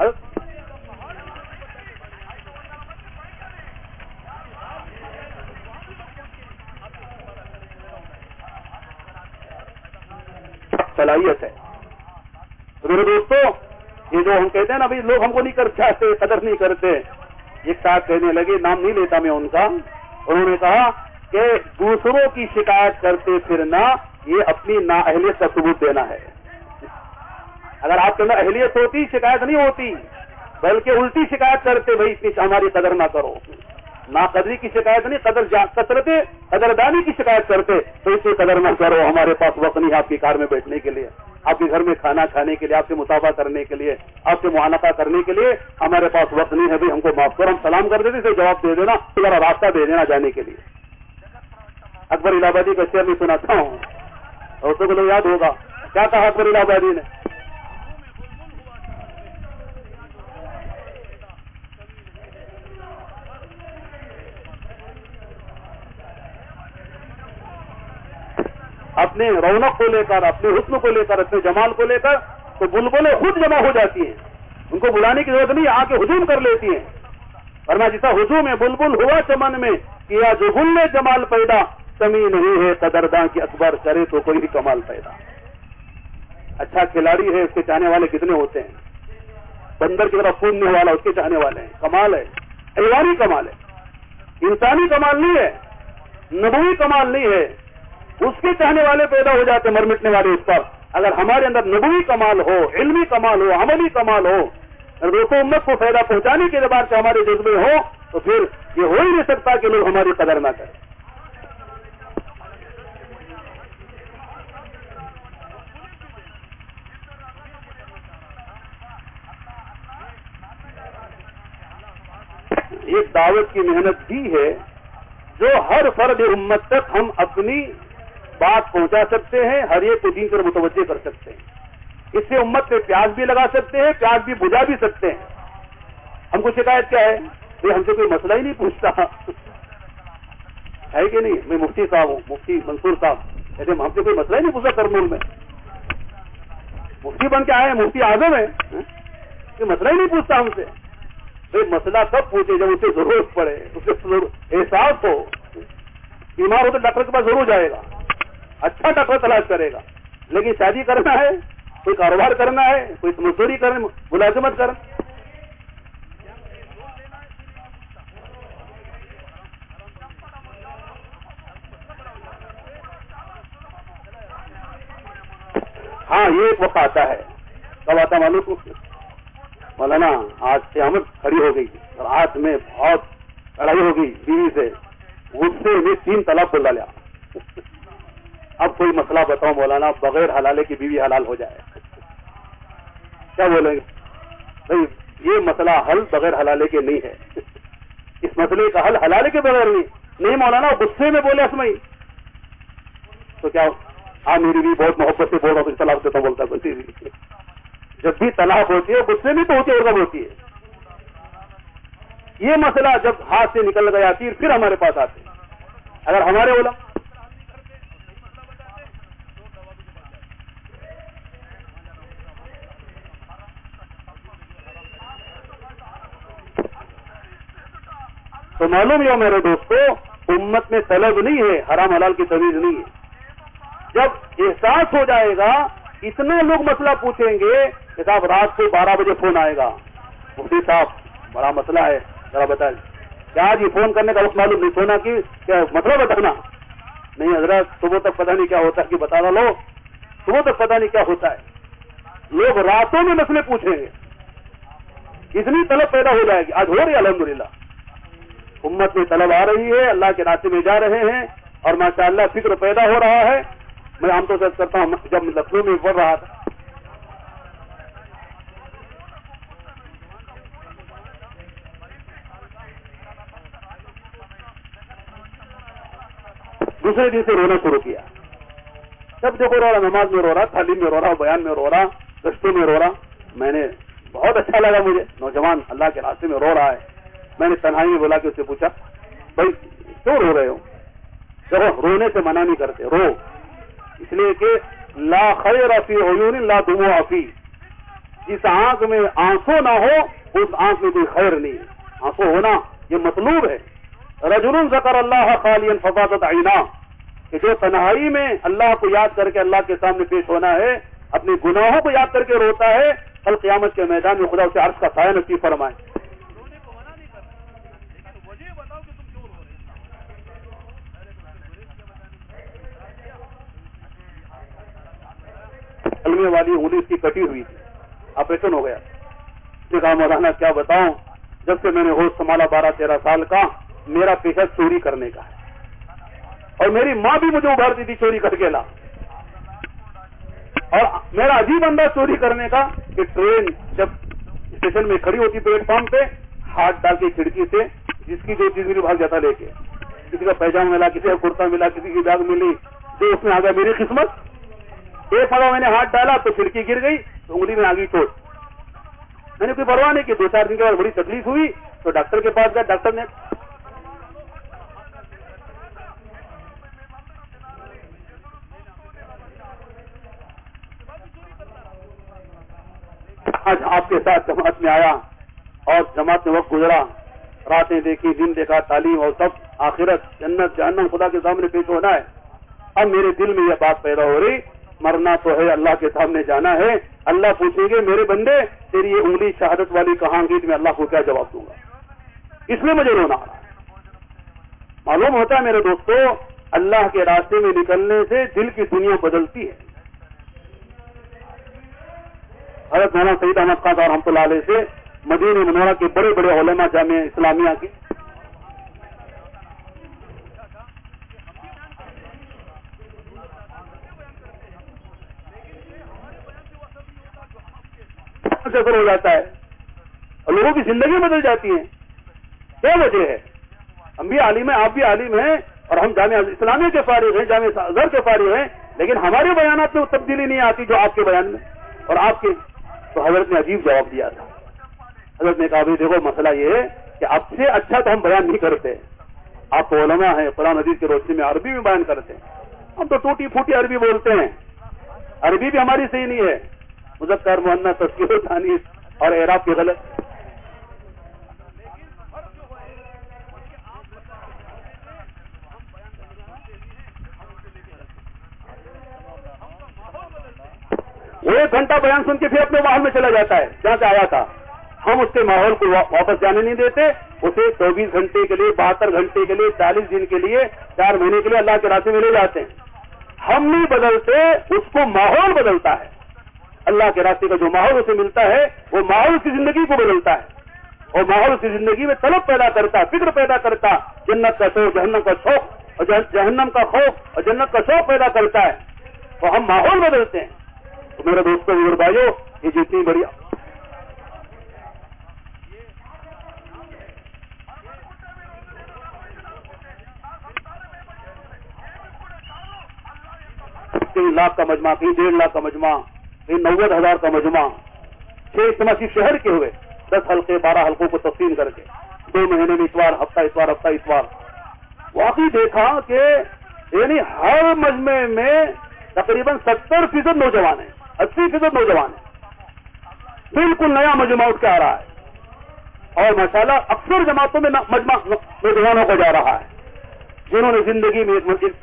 صلاحیت ہے. تو میرے دوستو، یہ جو ہم کہتے ہیں نا بھائی لوگ ہم کو نہیں کر چاہتے، قدر نہیں کرتے، ایک صاحب کہنے لگے، نام نہیں لیتا میں ان کا، انہوں نے کہا کہ دوسروں کی شکایت کرتے پھرنا یہ اپنی نااہلیت کا ثبوت دینا ہے. اگر آپ کے اندر اہلیت ہوتی شکایت نہیں ہوتی، بلکہ الٹی شکایت کرتے بھائی اتنی ہماری قدر نہ کرو. ناقدری کی شکایت نہیں، قدر کثرت قدردانی کی شکایت کرتے تو اس کی قدر نہ کرو، ہمارے پاس وقت نہیں آپ کی کار میں بیٹھنے کے لیے، آپ کے گھر میں کھانا کھانے کے لیے، آپ سے مصافحہ کرنے کے لیے، آپ سے معانقہ کرنے کے لیے ہمارے پاس وقت نہیں ہے، بھائی ہم کو معاف کرو. ہم سلام کر دیتے اسے جواب دے دینا، ذرا راستہ دے دینا جانے کے لیے. اکبر الہ آبادی کا شعر میں سناتا ہوں، دوستوں کو لوگ یاد ہوگا کیا کہا اکبر الہ آبادی نے. اپنے رونق کو لے کر، اپنے حسن کو لے کر، اپنے جمال کو لے کر تو بلبلیں خود جمع ہو جاتی ہیں، ان کو بلانے کی ضرورت نہیں، آ کے ہجوم کر لیتی ہیں. ورنہ جیسا ہجوم ہے بلبل ہوا چمن میں، کیا جو گل نے جمال پیدا، کمی نہیں ہے قدرداں کی اکبر کرے تو کوئی بھی کمال پیدا. اچھا کھلاڑی ہے، اس کے چاہنے والے کتنے ہوتے ہیں، بندر کی طرف کودنے والا اس کے چاہنے والے ہیں. کمال ہے، حیوانی کمال ہے، انسانی کمال نہیں ہے، نبوی کمال نہیں ہے. اس کے چاہنے والے پیدا ہو جاتے مر مٹنے والے اس پر. اگر ہمارے اندر نبوی کمال ہو، علمی کمال ہو، عملی کمال ہو، دوستوں امت کو فائدہ پہنچانے کے اعتبار سے ہمارے جذبے ہو تو پھر یہ ہو ہی نہیں سکتا کہ لوگ ہماری قدر نہ کریں. ایک دعوت کی محنت بھی ہے جو ہر فرد امت تک ہم اپنی بات پہنچا سکتے ہیں، ہر ایک کو دین پر متوجہ کر سکتے ہیں. اس سے امت پہ پیاز بھی لگا سکتے ہیں، پیاز بھی بجھا بھی سکتے ہیں. ہم کو شکایت کیا ہے؟ ہم سے کوئی مسئلہ ہی نہیں پوچھتا ہے کہ نہیں. میں مفتی صاحب ہوں، مفتی منصور صاحب کہتے ہیں ہم سے کوئی مسئلہ ہی نہیں پوچھتا. کرنول میں مفتی بن کے آئے ہیں، مفتی اعظم ہے، کوئی مسئلہ ہی نہیں پوچھتا ہم سے. بھائی مسئلہ کب پوچھے جب اسے ضرورت پڑے، اسے احساس ہو. بیمار ہو تو ڈاکٹر کے پاس ضرور جائے گا، اچھا ڈاکٹر تلاش کرے گا. لیکن شادی کرنا ہے کوئی کاروبار کرنا ہے, کوئی مزدوری کرنا, ملازمت کرنا. ہاں یہ ایک وقت آتا ہے, کب آتا معلوم, مولانا آج قیامت کھڑی ہو گئی اور آج میں بہت لڑائی ہو گئی بیوی سے, غصے میں تین طلاق بول ڈالا. اب کوئی مسئلہ بتاؤ مولانا, بغیر حلالے کی بیوی حلال ہو جائے, کیا بولیں گے بھائی؟ یہ مسئلہ حل بغیر حلالے کے نہیں ہے, اس مسئلے کا حل حلالے کے بغیر نہیں. نہیں مولانا غصے میں بولے اسمائی, تو کیا ہاں میری بھی بہت محبت سے بول رہا ہوں, طلاق دیتا بولتا بولتی. جب بھی طلاق ہوتی ہے غصے میں تو ہوتی ہے اور کب ہوتی ہے. یہ مسئلہ جب ہاتھ سے نکل گیا تیر پھر ہمارے پاس آتے ہیں. اگر ہمارے اولا تو معلوم یہ میرے دوستو, امت میں طلب نہیں ہے, حرام حلال کی تمیز نہیں ہے. جب احساس ہو جائے گا, اتنے لوگ مسئلہ پوچھیں گے کہ صاحب رات کو بارہ بجے فون آئے گا, مفتی صاحب بڑا مسئلہ ہے ذرا بتائیں. کیا آج یہ فون کرنے کا وقت معلوم نہیں, سونا کی کیا مسئلہ بتانا نہیں حضرت, صبح تک پتہ نہیں کیا ہوتا ہے کہ بتا لو, صبح تک پتہ نہیں کیا ہوتا ہے. لوگ راتوں میں مسئلے پوچھیں گے, اتنی طلب پیدا ہو جائے گی. آج ہو رہی ہے الحمدللہ, امت میں طلب آ رہی ہے, اللہ کے راستے میں جا رہے ہیں اور ماشاءاللہ فکر پیدا ہو رہا ہے. میں عام طور سے کرتا ہوں, جب لکھنؤ میں پڑھ رہا تھا دوسرے دن سے رونا شروع کیا. جب دیکھو رو رہا, نماز میں رو رہا, تعلیم میں رو رہا, بیان میں رو رہا, رشتوں میں رو رہا. میں نے بہت اچھا لگا مجھے, نوجوان اللہ کے راستے میں رو رہا ہے. میں نے تنہائی میں بولا کہ اس سے پوچھا بھائی کیوں رو رہے ہو؟ دیکھو رونے سے منع نہیں کرتے, رو اس لیے کہ لا خیر فی عیون لا دموع فی, جس آنکھ میں آنسو نہ ہو اس آنکھ میں کوئی خیر نہیں. آنسو ہونا یہ مطلوب ہے. رجل ذکر اللہ خالیا ففاضت عینا, کہ جو تنہائی میں اللہ کو یاد کر کے اللہ کے سامنے پیش ہونا ہے, اپنے گناہوں کو یاد کر کے روتا ہے, کل قیامت کے میدان میں خدا اسے عرش کا سایہ نصیب فرمائے. کلمے والی انگلی اس کی کٹی ہوئی تھی, آپریشن ہو گیا. اس نے کہا مولانا کیا بتاؤں, جب سے میں نے ہوش سنبھالا بارہ تیرہ سال کا, میرا پیشہ چوری کرنے کا ہے, اور میری ماں بھی مجھے ابھارتی تھی چوری کر کے لا. اور میرا عجیب انداز چوری کرنے کا کہ ٹرین جب اسٹیشن میں کھڑی ہوتی پلیٹ فارم پہ, ہاتھ ڈال کے کھڑکی سے جس کی جو چیز ملی بھاگ جاتا لے کے. کسی کا پیجامہ ملا, کسی کا کرتا ملا, کسی کی بیگ ملی, جو اس میں آ گیا میری قسمت. ایک مرتبہ میں نے ہاتھ ڈالا تو کھڑکی گر گئی, تو انگلی میں آ گئی چوٹ. میں نے کوئی پرواہ نہیں کی. دو چار دن کے بعد بڑی تکلیف ہوئی تو ڈاکٹر کے پاس گیا. ڈاکٹر نے آج آپ کے ساتھ جماعت میں آیا اور جماعت میں وقت گزرا, راتیں دیکھی, دن دیکھا, تعلیم اور سب, آخرت, جنت, جہنم خدا کے سامنے پیش ہونا ہے. اب میرے دل میں یہ بات پیدا ہو رہی, مرنا تو ہے, اللہ کے سامنے جانا ہے. اللہ پوچھیں گے میرے بندے تیری یہ انگلی شہادت والی کہاں گئی, تو میں اللہ کو کیا جواب دوں گا؟ اس لیے مجھے رونا آ رہا ہے. معلوم ہوتا ہے میرے دوستو, اللہ کے راستے میں نکلنے سے دل کی دنیا بدلتی ہے. حضرت مولانا سید احمد خان صاحب رحمۃ اللہ علیہ سے مدینہ منورہ کے بڑے بڑے علماء جامعہ اسلامیہ کے سفر ہو جاتا ہے اور لوگوں کی زندگی بدل جاتی ہے. کیا وجہ ہے؟ ہم بھی عالم ہیں, آپ بھی عالم ہیں, اور ہم جامعہ اسلامیہ کے فارغ ہیں, جامعہ ازہر کے فارغ ہیں, لیکن ہمارے بیانات میں وہ تبدیلی نہیں آتی جو آپ کے بیان میں اور آپ کے. تو حضرت نے عجیب جواب دیا تھا. حضرت نے کہا بھی دیکھو مسئلہ یہ ہے کہ اب سے اچھا تو ہم بیان نہیں کرتے. آپ تو علماء ہیں, قرآن حدیث کی روشنی میں عربی میں بیان کرتے ہیں. ہم تو ٹوٹی پھوٹی عربی بولتے ہیں, عربی بھی ہماری صحیح نہیں ہے. مذکر مؤنث تذکیر تانیث اور اعراب کی غلط. ایک گھنٹہ بیان سن کے پھر اپنے ماحول میں چلا جاتا ہے جہاں سے آیا تھا. ہم اس کے ماحول کو واپس جانے نہیں دیتے. اسے چوبیس گھنٹے کے لیے، بہتر گھنٹے کے لیے، چالیس دن کے لیے، چار مہینے کے لیے اللہ کے راستے میں لے جاتے ہیں. ہم نہیں بدلتے، اس کو ماحول بدلتا ہے. اللہ کے راستے کا جو ماحول اسے ملتا ہے وہ ماحول کی زندگی کو بدلتا ہے، اور ماحول اس کی زندگی میں طلب پیدا کرتا ہے، فکر پیدا کرتا ہے، جنت کا شوق، جہنم کا شوق اور جہنم کا خوف اور جنت کا شوق پیدا کرتا ہے. تو ہم ماحول بدلتے ہیں. تو میرے دوستوں اور بھائیوں، یہ جتنی بڑی کئی لاکھ کا مجمع، کئی ڈیڑھ لاکھ کا مجمع، کئی نوے ہزار کا مجمع، چھ اجتماع صرف شہر کے ہوئے، دس حلقے بارہ حلقوں کو تقسیم کر کے دو مہینے میں اتوار، ہفتہ اتوار، ہفتہ اتوار. واقعی دیکھا کہ یعنی ہر مجمع میں تقریباً ستر فیصد نوجوان ہیں، اسی فیصد نوجوان ہیں. بالکل نیا مجمع اٹھ کے آ رہا ہے، اور ماشاءاللہ اکثر جماعتوں میں مجمع نوجوانوں کو جا رہا ہے جنہوں نے زندگی میں ایک مسجد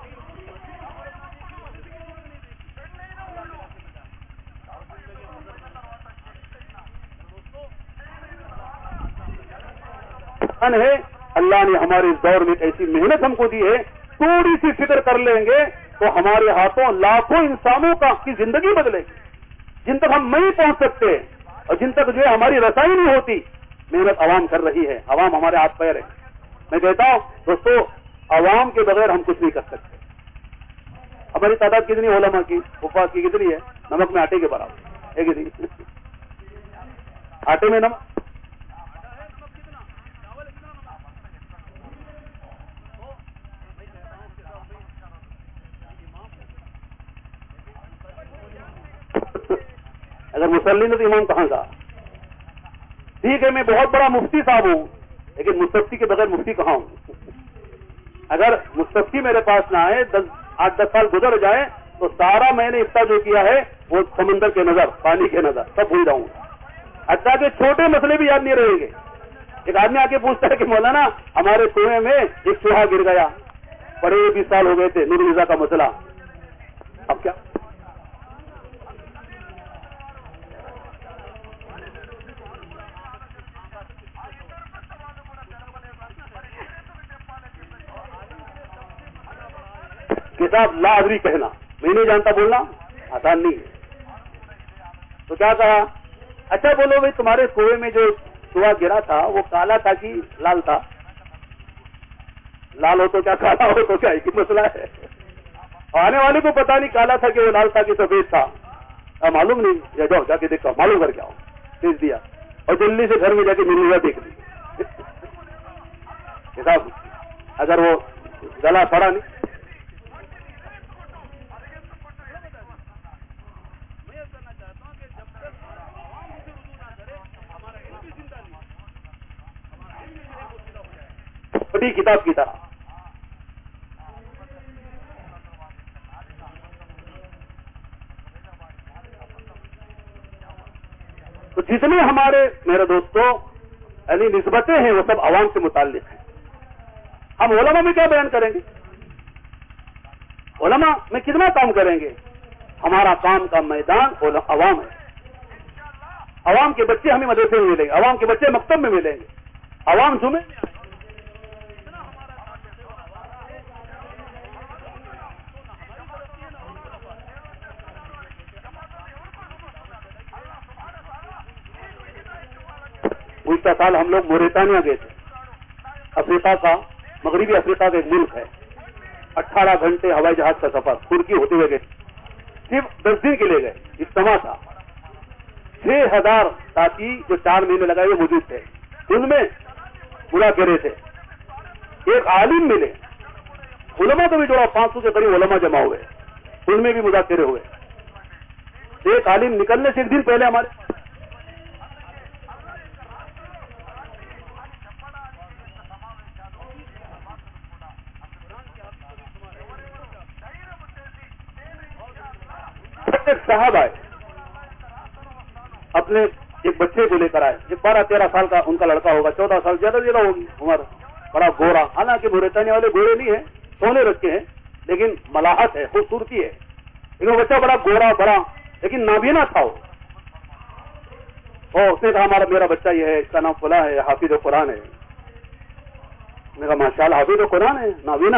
ہے. اللہ نے ہمارے اس دور میں ایسی محنت ہم کو دی ہے، تھوڑی سی فکر کر لیں گے تو ہمارے ہاتھوں لاکھوں انسانوں کا کی زندگی بدلے گی جن تک ہم نہیں پہنچ سکتے، اور جن تک جو ہے ہماری رسائی نہیں ہوتی. محنت عوام کر رہی ہے، عوام ہمارے ہاتھ پیر ہے. میں کہتا ہوں دوستو، عوام کے بغیر ہم کچھ نہیں کر سکتے. ہماری تعداد کتنی علماء کی، حفاظ کی کتنی ہے؟ نمک میں آٹے کے برابر ہے. کتنی آٹے میں نمک. اگر مسلم ہے تو امام کہاں کا؟ ٹھیک ہے، میں بہت بڑا مفتی صاحب ہوں، لیکن مستفتی کے بغیر مفتی کہاں ہوں؟ اگر مستفتی میرے پاس نہ آئے، دس آٹھ دس سال گزر جائے تو سارا میں نے افتاح جو کیا ہے وہ سمندر کے نظر، پانی کے نظر سب بھول جاؤں گا. حتیٰ کہ چھوٹے مسئلے بھی یاد نہیں رہیں گے. ایک آدمی آ کے پوچھتا ہے کہ مولانا ہمارے کنویں میں ایک چوہا گر گیا، بڑے بیس سال ہو گئے تھے، نور رضا کا مسئلہ، اب کیا؟ کتاب لا ادری کہنا، میں نہیں جانتا بولنا آسان نہیں ہے. تو کیا کہا؟ اچھا بولو بھائی، تمہارے کنویں میں جو چوہا گرا تھا وہ کالا تھا کہ لال تھا؟ لال ہو تو کیا، کالا ہو تو کیا، ایک ہی مسئلہ ہے. آنے والے کو پتا نہیں کالا تھا کہ وہ لال تھا کہ سفید تھا، معلوم نہیں. یا جاؤ جا کے دیکھو، معلوم کر کے آؤ، بھیج دیا، اور جلدی سے گھر میں جا کے میرا دیکھ لی. صاحب اگر وہ گلا پڑا نہیں. بڑی کتاب کی طرح تو جتنے ہمارے میرے دوستوں یعنی نسبتیں ہیں وہ سب عوام سے متعلق ہیں. ہم علماء میں کیا بیان کریں گے؟ علماء میں کتنا کام کریں گے؟ ہمارا کام کا میدان عوام ہے. عوام کے بچے ہمیں مدرسے میں ملیں گے، عوام کے بچے مکتب میں ملیں گے، عوام جمعے گزشتہ سال ہم لوگ موریتانیہ گئے تھے. افریقہ کا، مغربی افریقہ کا ایک ملک ہے. اٹھارہ گھنٹے ہوائی جہاز کا سفر ترکی ہوتے ہوئے گئے. صرف دس دن کے لیے گئے. اجتماع تھا، چھ ہزار ساتھی جو چار مہینے لگائے ہوئے موجود تھے. ان میں مذاکرے تھے، ایک عالم ملے، علماء کو بھی جوڑا، پانچ سو کے قریب علماء جمع ہوئے، ان میں بھی مذاکرے ہوئے. ایک عالم نکلنے سے ایک دن پہلے ہمارے ایک صاحب آئے، اپنے ایک بچے کو لے کر آئے. ایک بارہ تیرہ سال کا ان کا لڑکا ہوگا، چودہ سال زیادہ زیادہ ہوگی عمر، بڑا گورا. حالانکہ موریتانیہ والے گورے نہیں ہیں، سونے رکھے ہیں، لیکن ملاحت ہے، خوبصورتی ہے. لیکن بچہ بڑا گورا، بڑا لیکن نابینا تھا وہ. اور اس نے کہا ہمارا میرا بچہ یہ ہے، اس کا نام فلاں ہے، حافظ قرآن ہے. میں نے کہا ماشاء اللہ حافظ قرآن ہے، نابینا.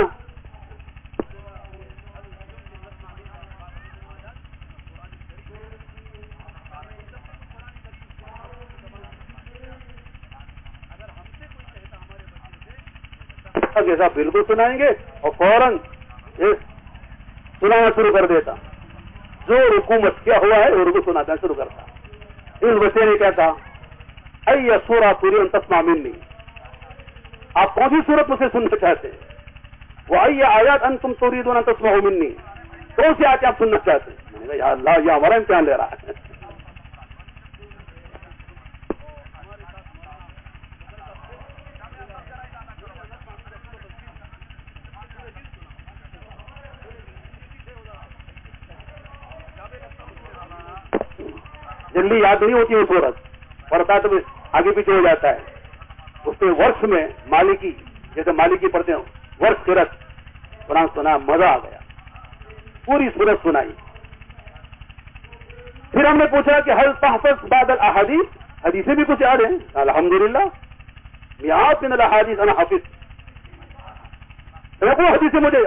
جیسا بالکل سنائیں گے اور فوراً سنانا شروع کر دیتا. جو حکومت کیا ہوا ہے وہ رکو سنانا شروع کرتا. اس بچے نے کیا کہا، ائی سورہ تريد ان تسمع مني، آپ کون سی صورت مجھ سے سننا چاہتے ہیں؟ وہ ائی آیات انتم تريدون ان تسمعوا مني، کون سی آیات آپ سننا چاہتے ہیں؟ میں نے کہا یا اللہ یہ ہمارا امتحان لے رہا ہے. جلدی یاد نہیں ہوتی وہ صورت، پڑھتا تو آگے پیچھے ہو جاتا ہے. اس کے ورش میں مالکی، جیسے مالکی پڑھتے ہیں ورش قرت، قرآن سنا، مزہ آ گیا، پوری صورت سنائی. پھر ہم نے پوچھا کہ حل تحفظ بعد الاحادیث، حدیثیں بھی کچھ یاد ہیں؟ الحمدللہ میعاد من الاحادیث انا حافظ. وہ حدیثیں مجھے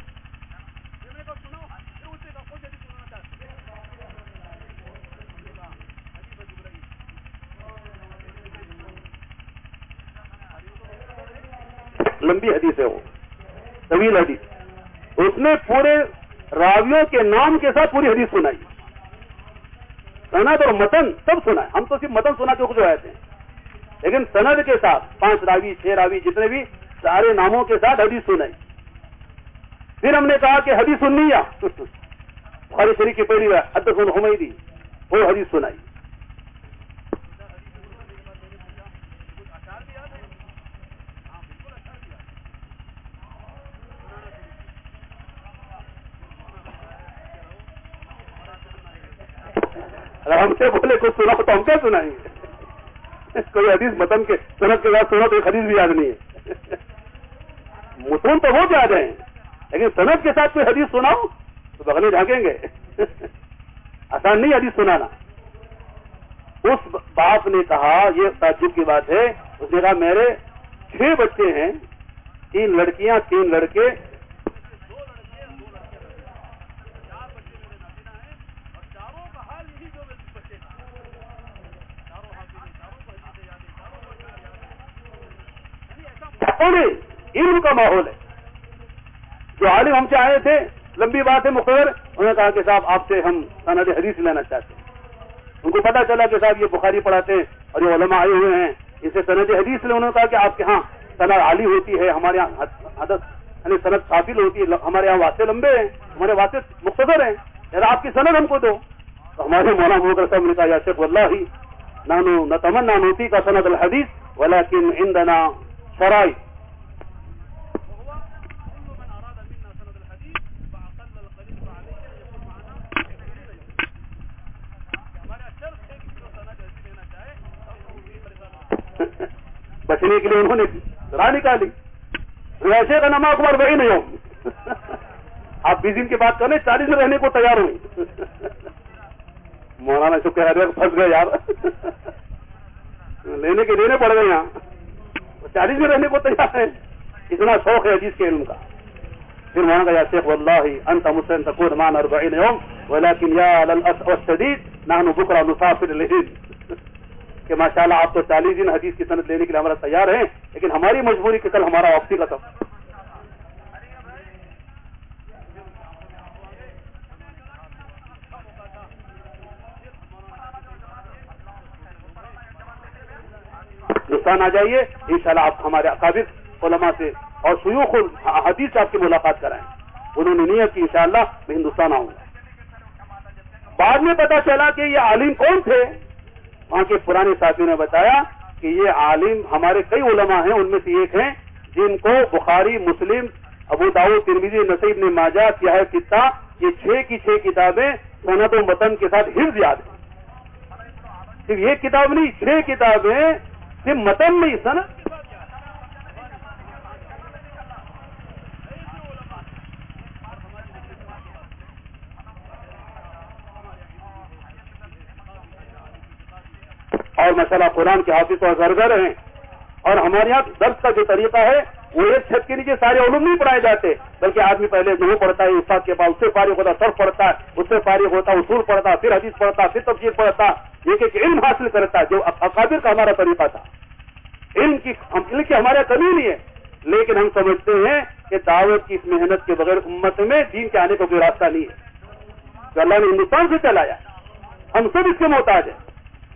لمبی حدیث ہے، وہ طویل حدیث. اس نے پورے راویوں کے نام کے ساتھ پوری حدیث سنائی، سند اور متن سب سنا ہے. ہم تو صرف متن سنا کے جو آتے ہیں، لیکن سند کے ساتھ پانچ راوی چھ راوی جتنے بھی سارے ناموں کے ساتھ حدیث سنائی. پھر ہم نے کہا کہ حدیث سننی ہے، بخاری شریف کی پہلی بار حدثنا حمیدی، وہ حدیث سنائی. ہم سے بولے کچھ سنا تو ہم کیا سنائیں گے؟ کوئی حدیث متن کے سند کے بعد سنا تو ایک حدیث بھی یاد نہیں ہے. متون تو بہت یاد ہیں، لیکن سند کے ساتھ کوئی حدیث سناؤ تو بغلے جھانکیں گے. آسان نہیں حدیث سنانا. اس باپ نے کہا، یہ تعجب کی بات ہے، اس نے کہا میرے چھ بچے ہیں، تین لڑکیاں تین لڑکے، علم کا ماحول ہے. جو عالم ہم سے آئے تھے، لمبی بات ہے مختصر، انہوں نے کہا کہ صاحب آپ سے ہم سند حدیث لینا چاہتے ہیں. ان کو پتا چلا کہ صاحب یہ بخاری پڑھاتے ہیں اور یہ علماء آئے ہوئے ہیں، ان سے سند حدیث لے. انہوں نے کہا کہ آپ کے ہاں سند عالی ہوتی ہے، ہمارے یہاں حدث یعنی سند قافل ہوتی ہے، ہمارے یہاں واسطے لمبے ہیں، ہمارے واسطے مختصر ہیں، یار آپ کی سند ہم کو دو. تو ہمارے مولانا مبکر صاحب نے کہا یا شیخ واللہ نحن نتمنى نوتی کا سند الحدیث ولكن عندنا شرائط. بچنے کے لیے انہوں نے راہ نکالی. ویسے کا نما اخبار وہی نہیں ہو، آپ بیس دن کی بات کر لیں، چالیس میں رہنے کو تیار ہوئی. مولانا شکر ہے پھنس گئے یار، لینے کے لینے پڑ گئے یہاں. چالیس میں رہنے کو تیار ہے، اتنا شوق ہے حدیث کے علم کا. پھر مولانا کہا یا شیخ واللہ انت مسلم تقول مان اربعین یوم ولكن یا للاسف الشدید نحن بکرہ نسافر الہند. کہ ماشاءاللہ آپ تو چالیس دن حدیث کی سند لینے کے لیے ہمارا تیار ہیں، لیکن ہماری مجبوری کہ کل ہمارا واپسی کا سفر. ہندوستان آ جائیے، انشاءاللہ آپ ہمارے اکابر علماء سے اور شیوخ حدیث سے آپ کی ملاقات کرائیں. انہوں نے نیت کی انشاءاللہ میں ہندوستان آؤں گا. بعد میں پتا چلا کہ یہ عالم کون تھے. وہاں کے پرانے ساتھیوں نے بتایا کہ یہ عالم ہمارے کئی علماء ہیں، ان میں سے ایک ہیں جن کو بخاری، مسلم، ابو داؤد، ترمذی، نسائی، ابن ماجہ، سیاہ ستہ، یہ چھ کی چھ کتابیں سند و متن کے ساتھ حفظ یاد ہیں. صرف ایک کتاب نہیں، چھ کتابیں صرف متن نہیں سند. اور ماشاءاللہ قرآن کے حافظ اور زرگر ہیں. اور ہمارے یہاں درس کا جو طریقہ ہے وہ ایک چھت کے نیچے سارے علوم نہیں پڑھائے جاتے، بلکہ آدمی پہلے نحو پڑھتا ہے استاد کے پاس، اس سے فارغ ہوتا صرف پڑھتا ہے، اس سے فارغ ہوتا اصول پڑھتا، پھر حدیث پڑھتا، پھر تفسیر پڑھتا، ایک ایک علم حاصل کرتا، جو اکابر کا ہمارا طریقہ تھا. علم کی علم کی ہمارے کمی نہیں ہے، لیکن ہم سمجھتے ہیں کہ دعوت کی اس محنت کے بغیر امت میں دین کے آنے کا کوئی راستہ نہیں ہے. جو اللہ نے ہندوستان سے چلایا، ہم سب اس کے محتاج ہیں.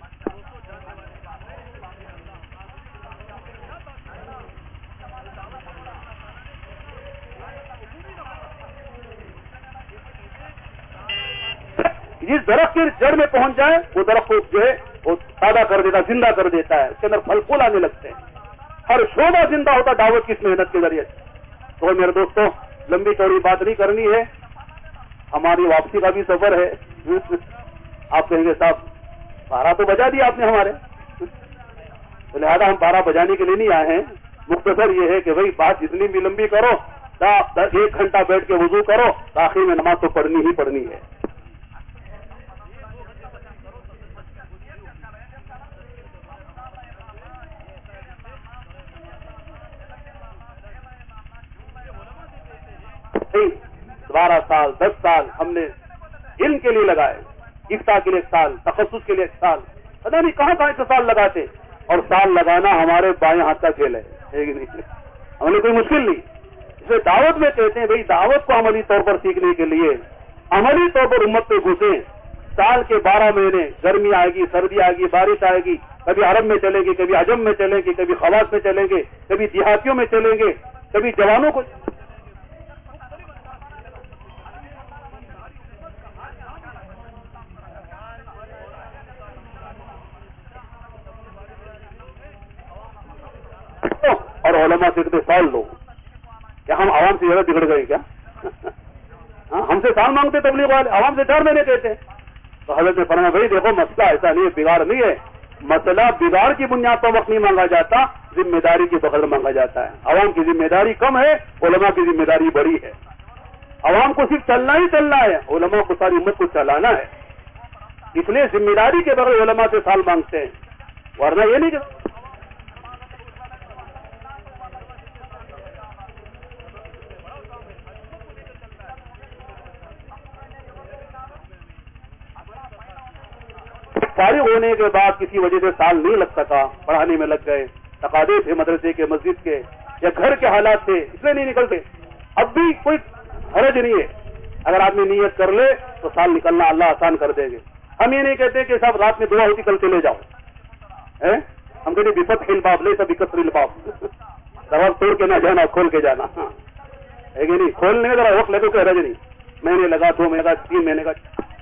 جس درخت کی جڑ میں پہنچ جائے وہ درخت کو جو ہے وہ تازہ کر دیتا، زندہ کر دیتا ہے، اس کے اندر پھل پھول آنے لگتے ہیں. ہر شعبہ زندہ ہوتا دعوت کی اس محنت کے ذریعے سے. تو میرے دوستوں، لمبی چوڑی بات نہیں کرنی ہے، ہماری واپسی کا بھی سفر ہے. آپ کہیں گے صاحب بارہ تو بجا دیا آپ نے ہمارے، تو لہٰذا ہم بارہ بجانے کے لیے نہیں آئے ہیں. مختصر یہ ہے کہ بھائی بات جتنی بھی لمبی کرو، ایک گھنٹہ بیٹھ کے وضو کرو، آخر میں نماز تو پڑھنی ہی پڑھنی ہے. بارہ سال دس سال ہم نے علم کے لیے لگائے، افتاء کے لیے ایک سال، تخصص کے لیے ایک سال، پتا نہیں کہاں کہاں سے سال لگاتے. اور سال لگانا ہمارے بائیں ہاتھ کا کھیل ہے، ہمیں کوئی مشکل نہیں. اسے دعوت میں کہتے ہیں بھائی دعوت کو عملی طور پر سیکھنے کے لیے عملی طور پر امت پہ گھسیں. سال کے بارہ مہینے، گرمی آئے گی، سردی آئے گی، بارش آئے گی، کبھی عرب میں چلیں گے، کبھی عجم میں چلیں گے، کبھی خواص میں چلیں گے، کبھی دیہاتیوں میں چلیں گے، کبھی جوانوں کو. اور علماء سے کہتے سال لو، کیا ہم عوام سے زیادہ بگڑ گئے کیا؟ ہم سے سال مانگتے تبلیغ والے، عوام سے چار مہینے کہتے ہیں. تو حضرت نے فرمایا بھائی دیکھو مسئلہ ایسا نہیں ہے، بگاڑ نہیں ہے. مسئلہ بگاڑ کی بنیاد پر وقت نہیں مانگا جاتا، ذمہ داری کی بقدر مانگا جاتا ہے. عوام کی ذمہ داری کم ہے، علماء کی ذمہ داری بڑی ہے. عوام کو صرف چلنا ہی چلنا ہے، علماء کو ساری امت کو چلانا ہے. اس لیے ذمہ داری کے بغیر علماء سے سال مانگتے ہیں، ورنہ یہ نہیں کہ فارغ ہونے کے بعد کسی وجہ سے سال نہیں لگ سکا، پڑھانے میں لگ گئے، تقاضے تھے مدرسے کے، مسجد کے یا گھر کے حالات تھے، اس لیے نہیں نکلتے. اب بھی کوئی حرج نہیں ہے، اگر آدمی نیت کر لے تو سال نکلنا اللہ آسان کر دیں گے. ہم یہ نہیں کہتے کہ صاحب رات میں دعا ہوتی کل چلے جاؤ، ہم کہتے بفت خل باب لے سب اکثر الباب، دروازہ توڑ کے نہ جانا، کھول کے جانا ہے کہ نہیں. کھولنے میں ذرا وقت لگے کوئی حرج نہیں، مہینے لگا، دو مہینے کا، تین مہینے کا.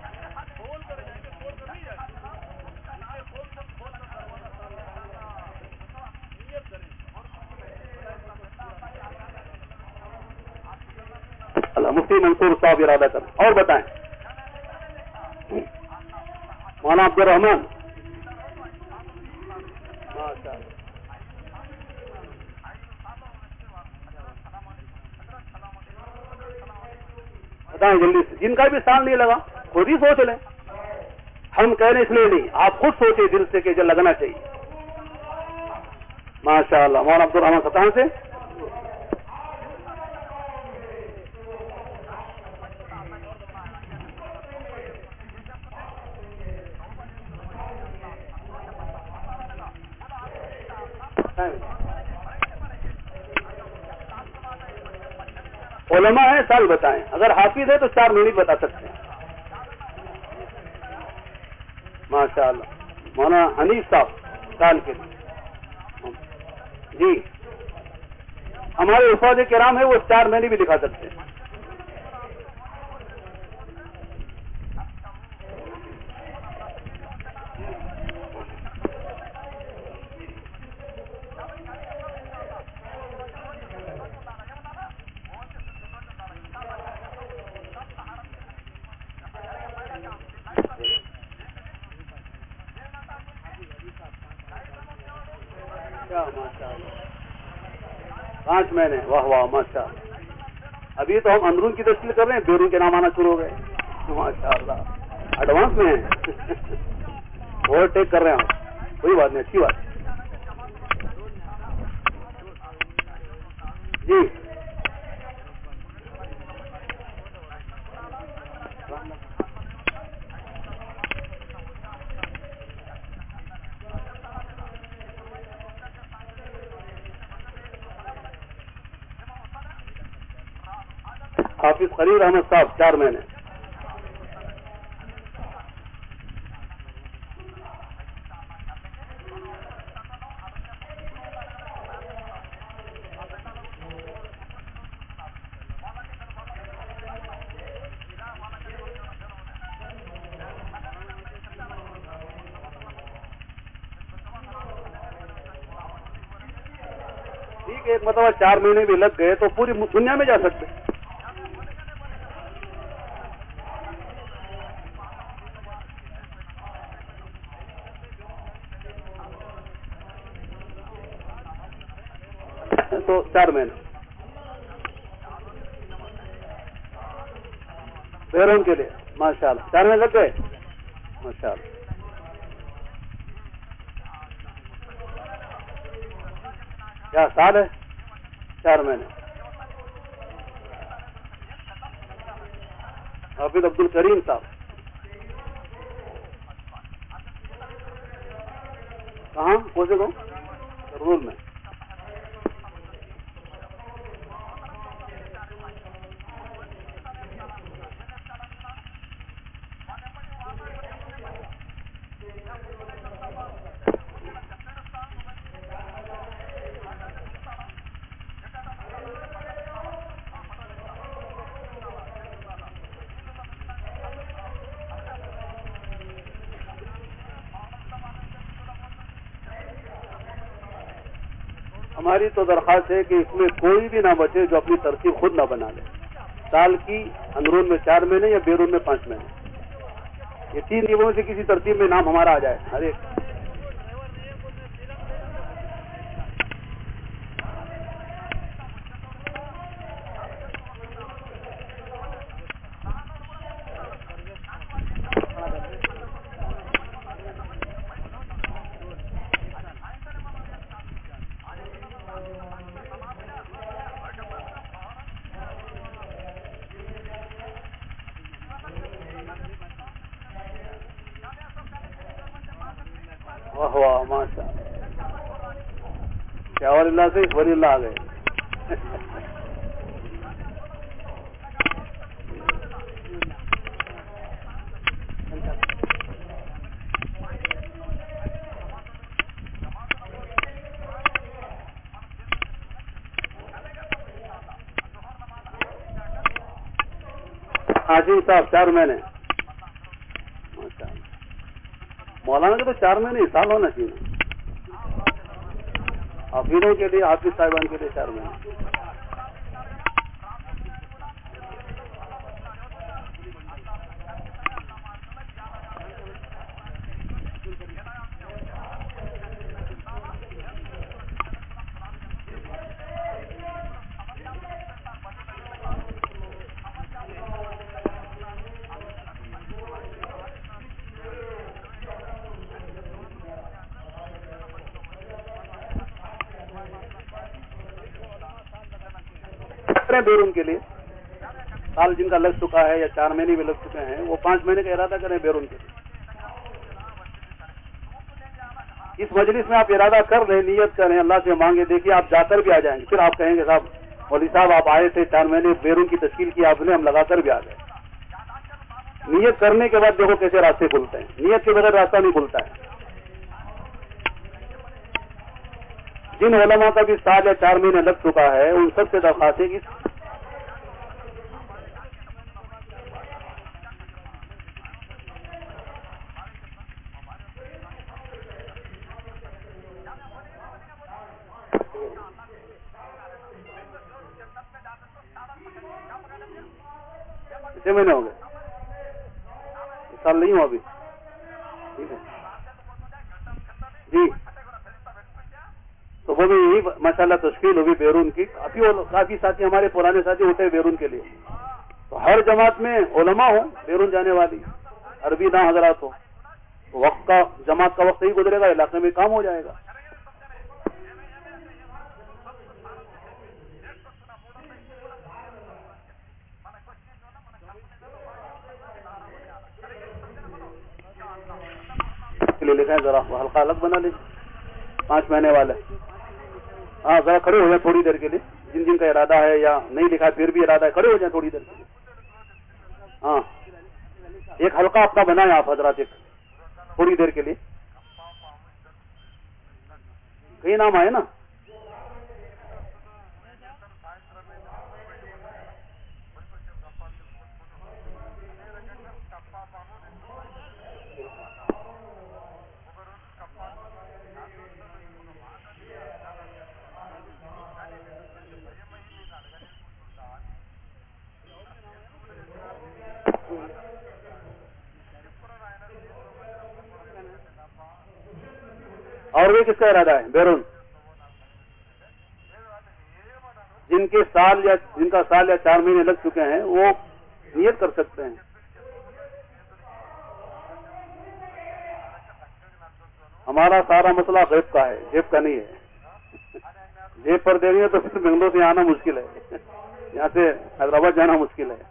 مفتی منصور صاحب ارادہ کر. اور بتائیں مولانا عبد الرحمان. بتائیں جلدی سے، جن کا بھی سال نہیں لگا خود ہی سوچ لیں. ہم کہہ رہے اس لیے نہیں، آپ خود سوچیں دل سے کہ جو لگنا چاہیے. ماشاء اللہ. مولانا عبد الرحمان ستان سے علماء ہیں سال بتائیں، اگر حافظ ہے تو چار مہینے بتا سکتے ہیں. ماشاء اللہ. مولانا حنیف صاحب سال کے جی، ہمارے استاد کرام ہے وہ چار مہینے بھی دکھا سکتے ہیں. پانچ مہینے، واہ واہ ماشاء اللہ. ابھی تو ہم اندرون کی تشکیل کر رہے ہیں، بیرون کے نام آنا شروع ہو گئے. ماشاء اللہ ایڈوانس میں ہیں، اوور ٹیک کر رہے ہیں ہم. کوئی بات نہیں، اچھی بات جی. حافظ خلیل احمد صاحب چار مہینے. ٹھیک ہے، ایک مرتبہ چار مہینے بھی لگ گئے تو پوری دنیا میں جا سکتے. تو چار مہینے بیرون کے لیے ماشاء اللہ چار مہینے لگ گئے ماشاء اللہ. کیا سال ہے؟ چار مہینے. حافظ عبد الکریم صاحب کہاں کون سے گاؤں؟ رول میں. ہماری تو درخواست ہے کہ اس میں کوئی بھی نہ بچے جو اپنی ترتیب خود نہ بنا لے. سال کی اندرون میں چار مہینے یا بیرون میں پانچ مہینے، یہ تین نیموں میں سے کسی ترتیب میں نام ہمارا آ جائے ہر ایک. واہ واہ ماشاء اللہ، کیا ولی اللہ سے ولی اللہ آ گئے. حاجی صاحب چار مہینے ماشاء اللہ. مولانا کے تو چار مہینے ہی سال ہونا چاہیے. حافظوں کے لیے، حافظ صاحبان کے لیے چار مہینے. بیرون کے لیے سال جن کا لگ چکا ہے یا چار مہینے بھی لگ چکے ہیں وہ پانچ مہینے کا ارادہ کریں بیرون کے لیے. اس مجلس میں آپ ارادہ کر رہے، نیت کریں، اللہ سے مانگے، دیکھیے آپ جا کر بھی آ جائیں گے. پھر آپ کہیں گے صاحب مولوی صاحب آپ آئے تھے چار مہینے بیرون کی تشکیل کی آپ نے، ہم لگا کر بھی آ گئے. نیت کرنے کے بعد دیکھو کیسے راستے کھلتے ہیں. نیت کے بغیر راستہ نہیں کھلتا ہے. جن علماء کا بھی سال یا چار مہینے لگ چکا ہے ان سب سے درخواست ہے کہ چھ مہینے ہو گئے، اس سال نہیں ہوا ابھی. ٹھیک ہے جی. تو وہ بھی یہی ماشاء اللہ تشکیل ہوگی بیرون کی. کافی کافی ساتھی ہمارے پرانے ساتھی اٹھے بیرون کے لیے. تو ہر جماعت میں علماء ہوں بیرون جانے والی، عربی نہ حضرات ہو، وقت کا جماعت کا وقت ہی گزرے گا، علاقے میں کام ہو جائے گا. کے لیے لکھا ہے ذرا ہلکا الگ بنا لیں پانچ مہینے والے. ہاں ذرا کھڑے ہو جائیں تھوڑی دیر کے لیے، جن جن کا ارادہ ہے یا نہیں لکھا ہے پھر بھی ارادہ ہے کھڑے ہو جائیں تھوڑی دیر کے لیے. ہاں ایک ہلکا اپنا بنائیں آپ حضرات، ایک تھوڑی دیر کے لیے. کئی نام آئے نا. اور وہ کس کا ارادہ ہے؟ بیرون جن کے سال یا جن کا سال یا چار مہینے لگ چکے ہیں وہ نیت کر سکتے ہیں. ہمارا سارا مسئلہ غیب کا ہے، جیب کا نہیں ہے. جیب پر دے گے تو پھر بنگلور سے آنا مشکل ہے، یہاں سے حیدرآباد جانا مشکل ہے.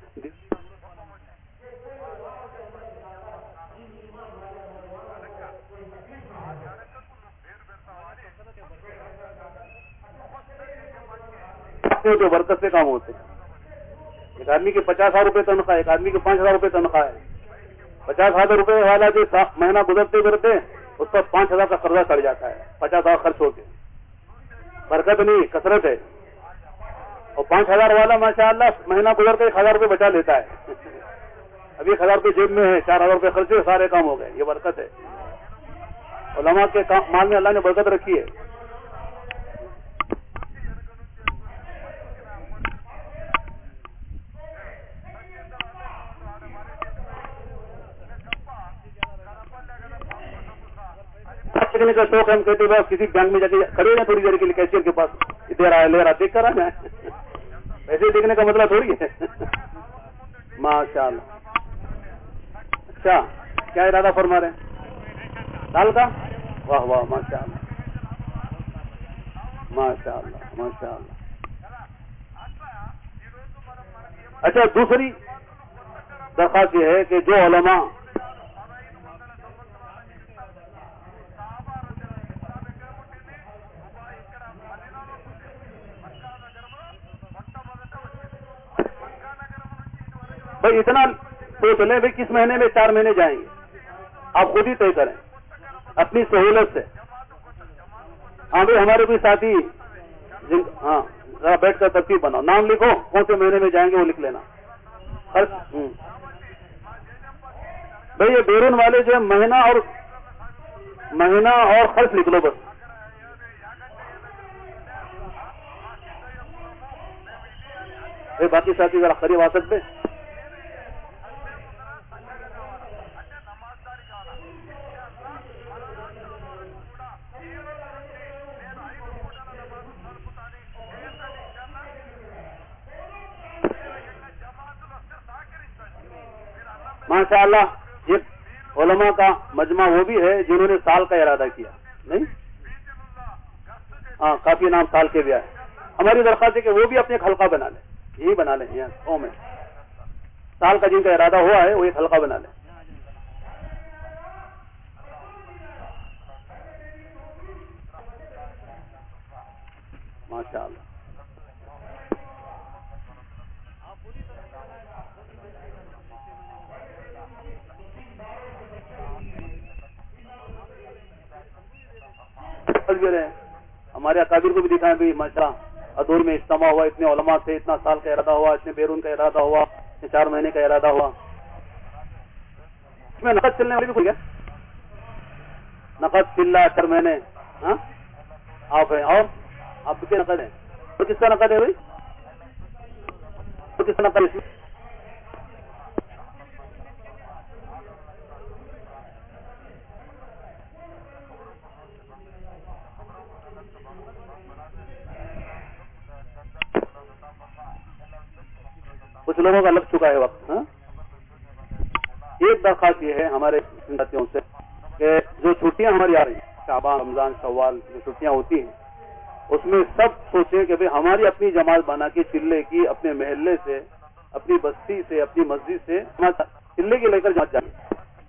جو برکت سے کام ہوتے ہیں. ایک آدمی کی پچاس ہزار روپے تنخواہ ہے، ایک آدمی کی پانچ ہزار روپے تنخواہ ہے. پچاس ہزار روپے والا جو مہینہ گزرتے گزرتے اس پر پانچ ہزار کا قرضہ چڑھ جاتا ہے، پچاس ہزار خرچ ہو کے. برکت نہیں کثرت ہے. اور پانچ ہزار والا ماشاء اللہ مہینہ گزر کے ایک ہزار روپے بچا لیتا ہے. ابھی ایک ہزار روپے جیب میں ہے، چار ہزار روپے خرچے سارے کام ہو گئے. یہ برکت ہے. علماء کے مال میں اللہ نے برکت رکھی ہے. دیکھنے کا شوق ہے، ہم کہتے ہیں کسی بینک میں جا کے کھڑے ہیں تھوڑی دیر کے لیے کیشیئر کے پاس، دے رہا ہے لے رہا دیکھ کر آنا ہے. ایسے دیکھنے کا مطلب تھوڑی ہے. ماشاء اللہ. اچھا کیا ارادہ فرما رہے ہیں؟ سال کا؟ واہ واہ ماشاء اللہ ماشاء اللہ ماشاء اللہ. اچھا دوسری درخواست یہ ہے کہ جو علماء بھائی اتنا سوچ لیں بھائی کس مہینے میں چار مہینے جائیں گے، آپ خود ہی طے کریں اپنی سہولت سے. ہاں بھائی ہمارے کوئی ساتھی جن ہاں ذرا بیٹھ کر ترتیب بناؤ، نام لکھو کون سے مہینے میں جائیں گے وہ لکھ لینا. خرچ بھائی یہ بیرون والے جو ہے مہینہ اور مہینہ اور خرچ لکھ لو بس. بھائی باقی ساتھی ذرا قریب آ سکتے. ماشاء اللہ یہ علماء کا مجمع وہ بھی ہے جنہوں نے سال کا ارادہ کیا. نہیں ہاں کافی نام سال کے بھی آئے. ہماری درخواست ہے کہ وہ بھی اپنے ایک حلقہ بنا لیں، یہی بنا لیں یہاں قوم میں سال کا جن کا ارادہ ہوا ہے وہ ایک حلقہ بنا لیں. ماشاء اللہ. ہمارے اکابر کو بھی دکھائیں بھی ماشاء ادور میں اجتماع ہوا، اتنے علماء تھے، اتنا سال کا ارادہ ہوا، اتنے بیرون کا ارادہ ہوا، اتنے چار مہینے کا ارادہ ہوا. اس میں نقد چلنے والی بھی کوئی ہے؟ نقد چل چار مہینے ہاں آپ ہیں اور آپ کتنے نقد ہیں؟ اور کس کا نقد ہے بھائی؟ کس کا نقد ہے؟ کچھ لوگوں کا لگ چکا ہے وقت. ہاں ایک درخواست یہ ہے ہمارے ساتھیوں سے کہ جو چھٹیاں ہماری آ رہی ہیں شعبان رمضان شوال جو چھٹیاں ہوتی ہیں اس میں سب سوچیں کہ بھئی ہماری اپنی جماعت بنا کے چلے کی اپنے محلے سے اپنی بستی سے اپنی مسجد سے چلے کی لے کر جماعت جائیں.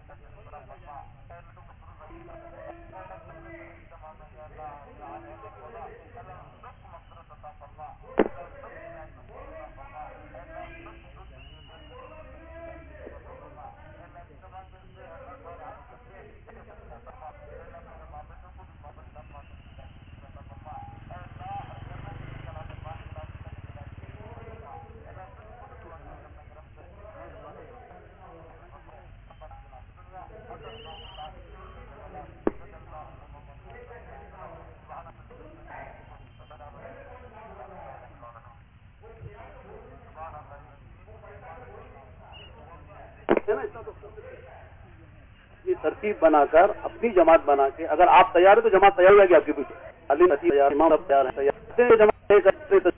یہ ترتیب بنا کر اپنی جماعت بنا کے اگر آپ تیار ہیں تو جماعت تیار ہو جائے گی آپ کے پیچھے. علی تیار امام اب تیار ہیں تیار جماعت کرتے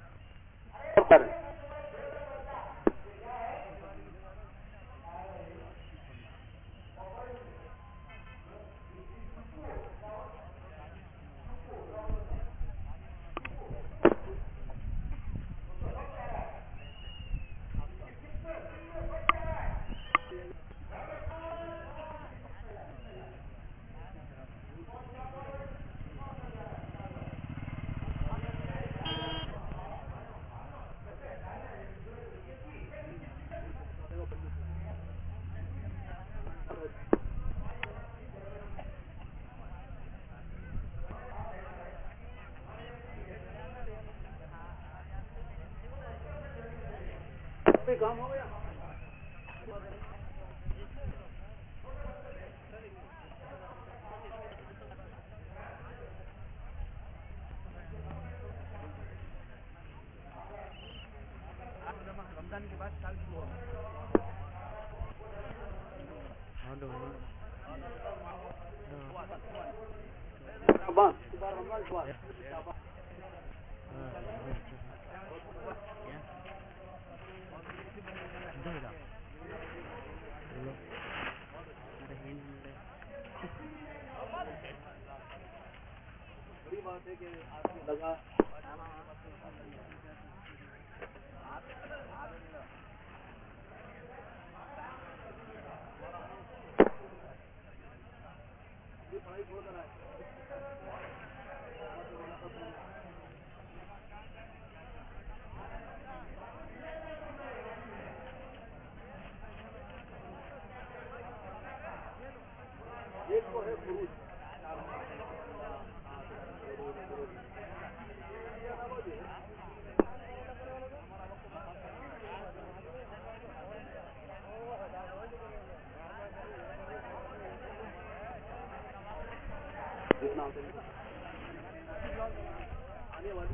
کام ہو گیا. رمضان کے بعد سال شروع ہوگا. بڑی بات ہے کہ آپ کو لگا پڑھائی چھوڑ کر آئے. ایک تو ہے خروج آنے والی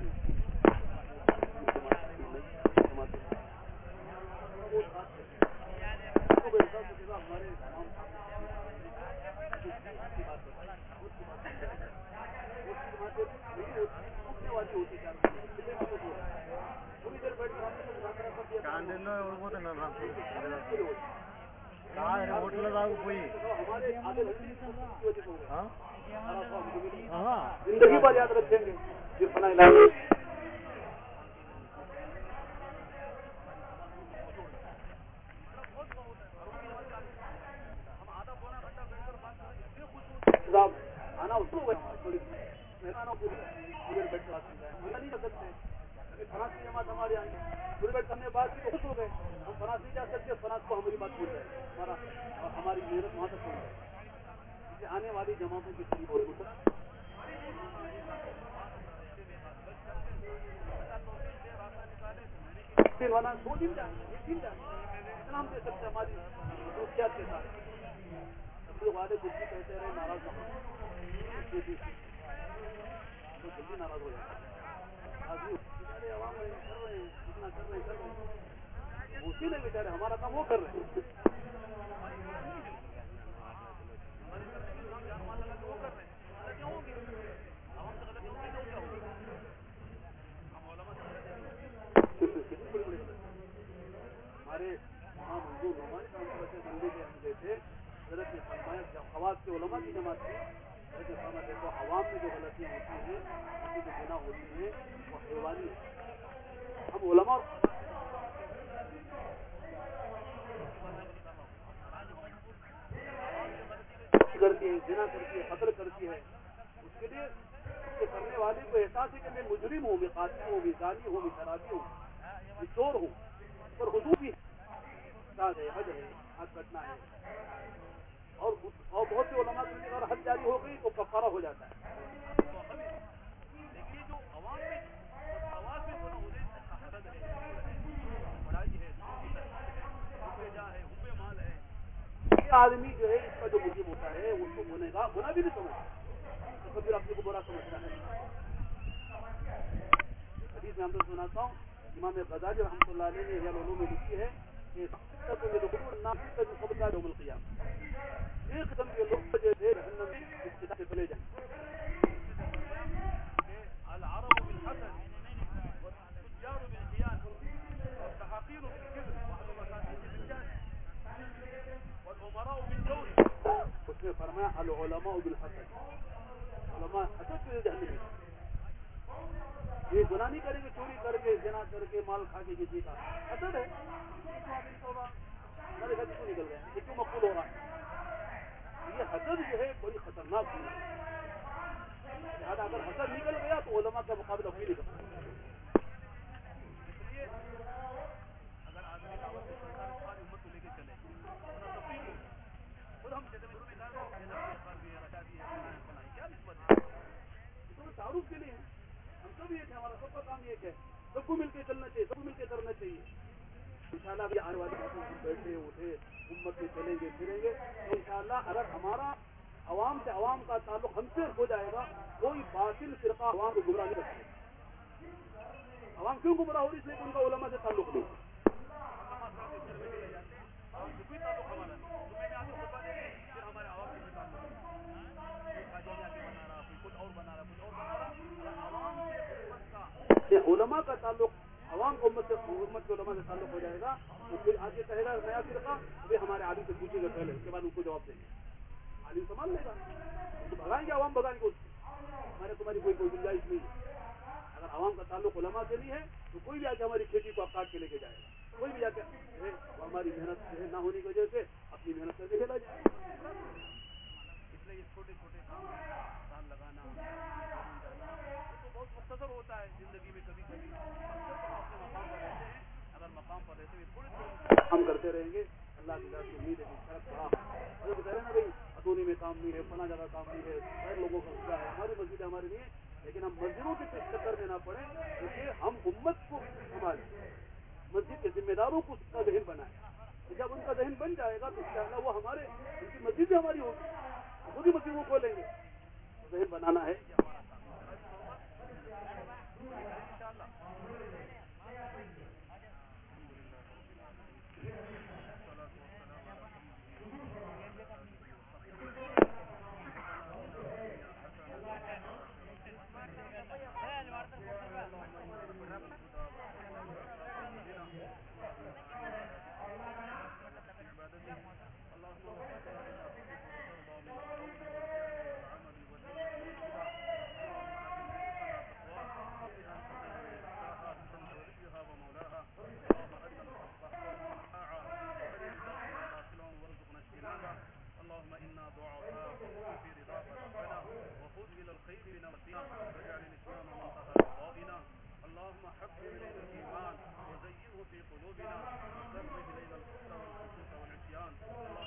ہمارے زندگی پر یاد رکھیں گے جس بنا آنا اس کو مہمانوں کو بیٹھ نہیں کر سکتے. فراز کی جماعت ہمارے آئیں گے پورے بیٹھ کرنے بعد بھی خوش ہو گئے. ہم فراز نہیں جا سکتے فراز کو ہماری بات بھول جائے ہمارا اور ہماری محنت وہاں تک پہنچ جائے. اسے آنے والی جماعتوں کی صحیح بہت دو دن جائیں ایک دن جائیں اتنا ہم دے سکتے ہماری دوستیات کے ساتھ. اپنے والے کچھ بھی کہتے رہے ناراض نہ ہو تو جلدی ناراض ہو جاتا ہے. عوام کر رہے ہیں اتنا کر رہے ہیں کر رہے ہیں اسی نے بیچارے ہمارا کام وہ کر رہے ہیں. ہمارے وہاں منظور ہمارے کام کرتے ملنے کے ہم گئے تھے، حضرت نے فرمایا جب خواص کے علماء کی جماعت تھی، حضرت نے فرمایا دیکھو عوام میں جو غلطیاں ہوتی ہیں، ان کی جو گناہ ہوتی ہیں وہ حیوانی ہے. ہم علماء کرتی ہے، زنا کرتی ہے، قتل کرتی ہے، اس کے لیے اس کے کرنے والے کو احساس ہے کہ میں مجرم ہوں، میں قاتل ہوں، میں زانی ہوں، میں شرابی ہوں، میں چور ہوں، پر حدود بھی ہے، حد ہے، حد کٹنا ہے. اور اور بہت سے علماء کے اگر حد جاری ہو گئی تو کفارہ ہو جاتا ہے. لیکن یہ جو عوام میں آواز میں ہونا ہوتے ہیں، حد ہے، بڑائی ہے، ہے، حب مال ہے، یہ آدمی جو ہے اس کا جو مجرم ہوتا ہے اس کو گناہ گار گناہ بھی نہیں سمجھتا، تو پھر اپنے کو برا سمجھتا ہے. حدیث میں ہم تو سناتا ہوں، امام غزالی رحمۃ اللہ علیہ نے احیاء العلوم میں لکھی ہے کہ یوم القیامہ ایک قسم کے لوگ جو تھے جہنم میں اس کتاب سے چلے جائیں. العرب بالحسن والتجار بالخيانة والسحاقين بالكذب وأهل المساجد بالجهل والأمراء بالجور. اس نے فرمایا العلماء بالحسن، علماء حسد کے جہنم میں. یہ گناہ نہیں کریں گے چوری کر کے، زنا کر کے، مال کھا کے کسی کا حسد ہے. ہمارے گھر کیوں نکل گئے، یہ کیوں مقبول ہو رہا ہے؟ یہ حسد جو ہے بڑی خطرناک چیز ہے. لہٰذا اگر حسد نکل گیا تو علماء کا مقابلہ کوئی نہیں کر سکتا. اس لیے اگر آدمی دعوت سے سرکار ساری امت کو لے کے چلے خود ہم جیسے میں کیا نسبت ہے، تو تعارف کے لیے ہم سب یہ تھے، ہمارا سب کا کام یہ ہے سب کو مل کے چلنا چاہیے، سب کو مل کے کرنا چاہیے. انشاءاللہ ابھی آنے والی ہم بیٹھے اٹھے امت میں چلیں گے پھریں گے تو انشاءاللہ اگر ہمارا عوام سے عوام کا تعلق ہم سے ہو جائے گا، کوئی باطل فرقہ عوام کو گمراہ نہیں کر سکے. عوام کیوں گمراہ ہو رہی، اس لیے کہ ان کا علماء سے تعلق نہیں. کوئی تعلق ہمارا نہیں، ہمارے عوام سے تعلق بنا رہا، کوئی کچھ اور بنا رہا، کچھ اور بنا رہا. عوام سے علماء کا تعلق، عوام کو امت سے امت کے علماء سے تعلق ہو جائے گا تو پھر آگے کہے گا نیا فرقہ ابھی ہمارے عالم سے پوچھے گا پہلے، اس کے بعد ان کو جواب دیں گے. عالم سنبھال لے گا، تو بھگائیں گے عوام، بھگائیں گے اس کو. ہمارے تمہاری کوئی کوئی گنجائش نہیں ہے. اگر عوام کا تعلق علماء سے نہیں ہے تو کوئی بھی آ کے ہماری کھیتی کو آپ کاٹ کے لے کے جائے گا. کوئی بھی آ کے ہماری محنت نہ ہونے کی وجہ سے اپنی محنت کر کے چلا جائے گا. اس لیے یہ چھوٹے چھوٹے کام سال لگانا جانا تو بہت مختصر ہوتا ہے زندگی میں. کبھی کبھی اپنے مقام پر رہتے ہیں، اگر مقام پر رہتے ہوئے تھوڑے تھوڑے کام کرتے رہیں گے اللہ کی ذات کی امید ہے کہ فرق بڑا ہے. کہہ رہے نا بھائی ادھوری میں کام نہیں ہے، فلاں جگہ کام نہیں ہے، غیر لوگوں کا مسئلہ ہے، ہماری مسجد ہمارے لیے، لیکن ہم مسجدوں کے چکر میں نہ پڑیں کیونکہ ہم امت کو سنبھالیں، مسجد کے ذمہ داروں کو اس کا ذہن بنائیں. جب ان کا ذہن بن جائے گا تو انشاءاللہ وہ ہمارے ان کی مسجد بھی ہماری ہوگی، خود ہی مسجد کو کھولیں گے. ذہن بنانا ہے یہ ہمارا کام انشاءاللہ. اللهم إنا ضعفاء في رضاك ربنا وخذ إلى الخير بنوتنا واجعل الإسلام منتهى رضائنا. اللهم حبب إلينا الإيمان وزينه في قلوبنا وكره إلينا الكفر والفسوق والعصيان.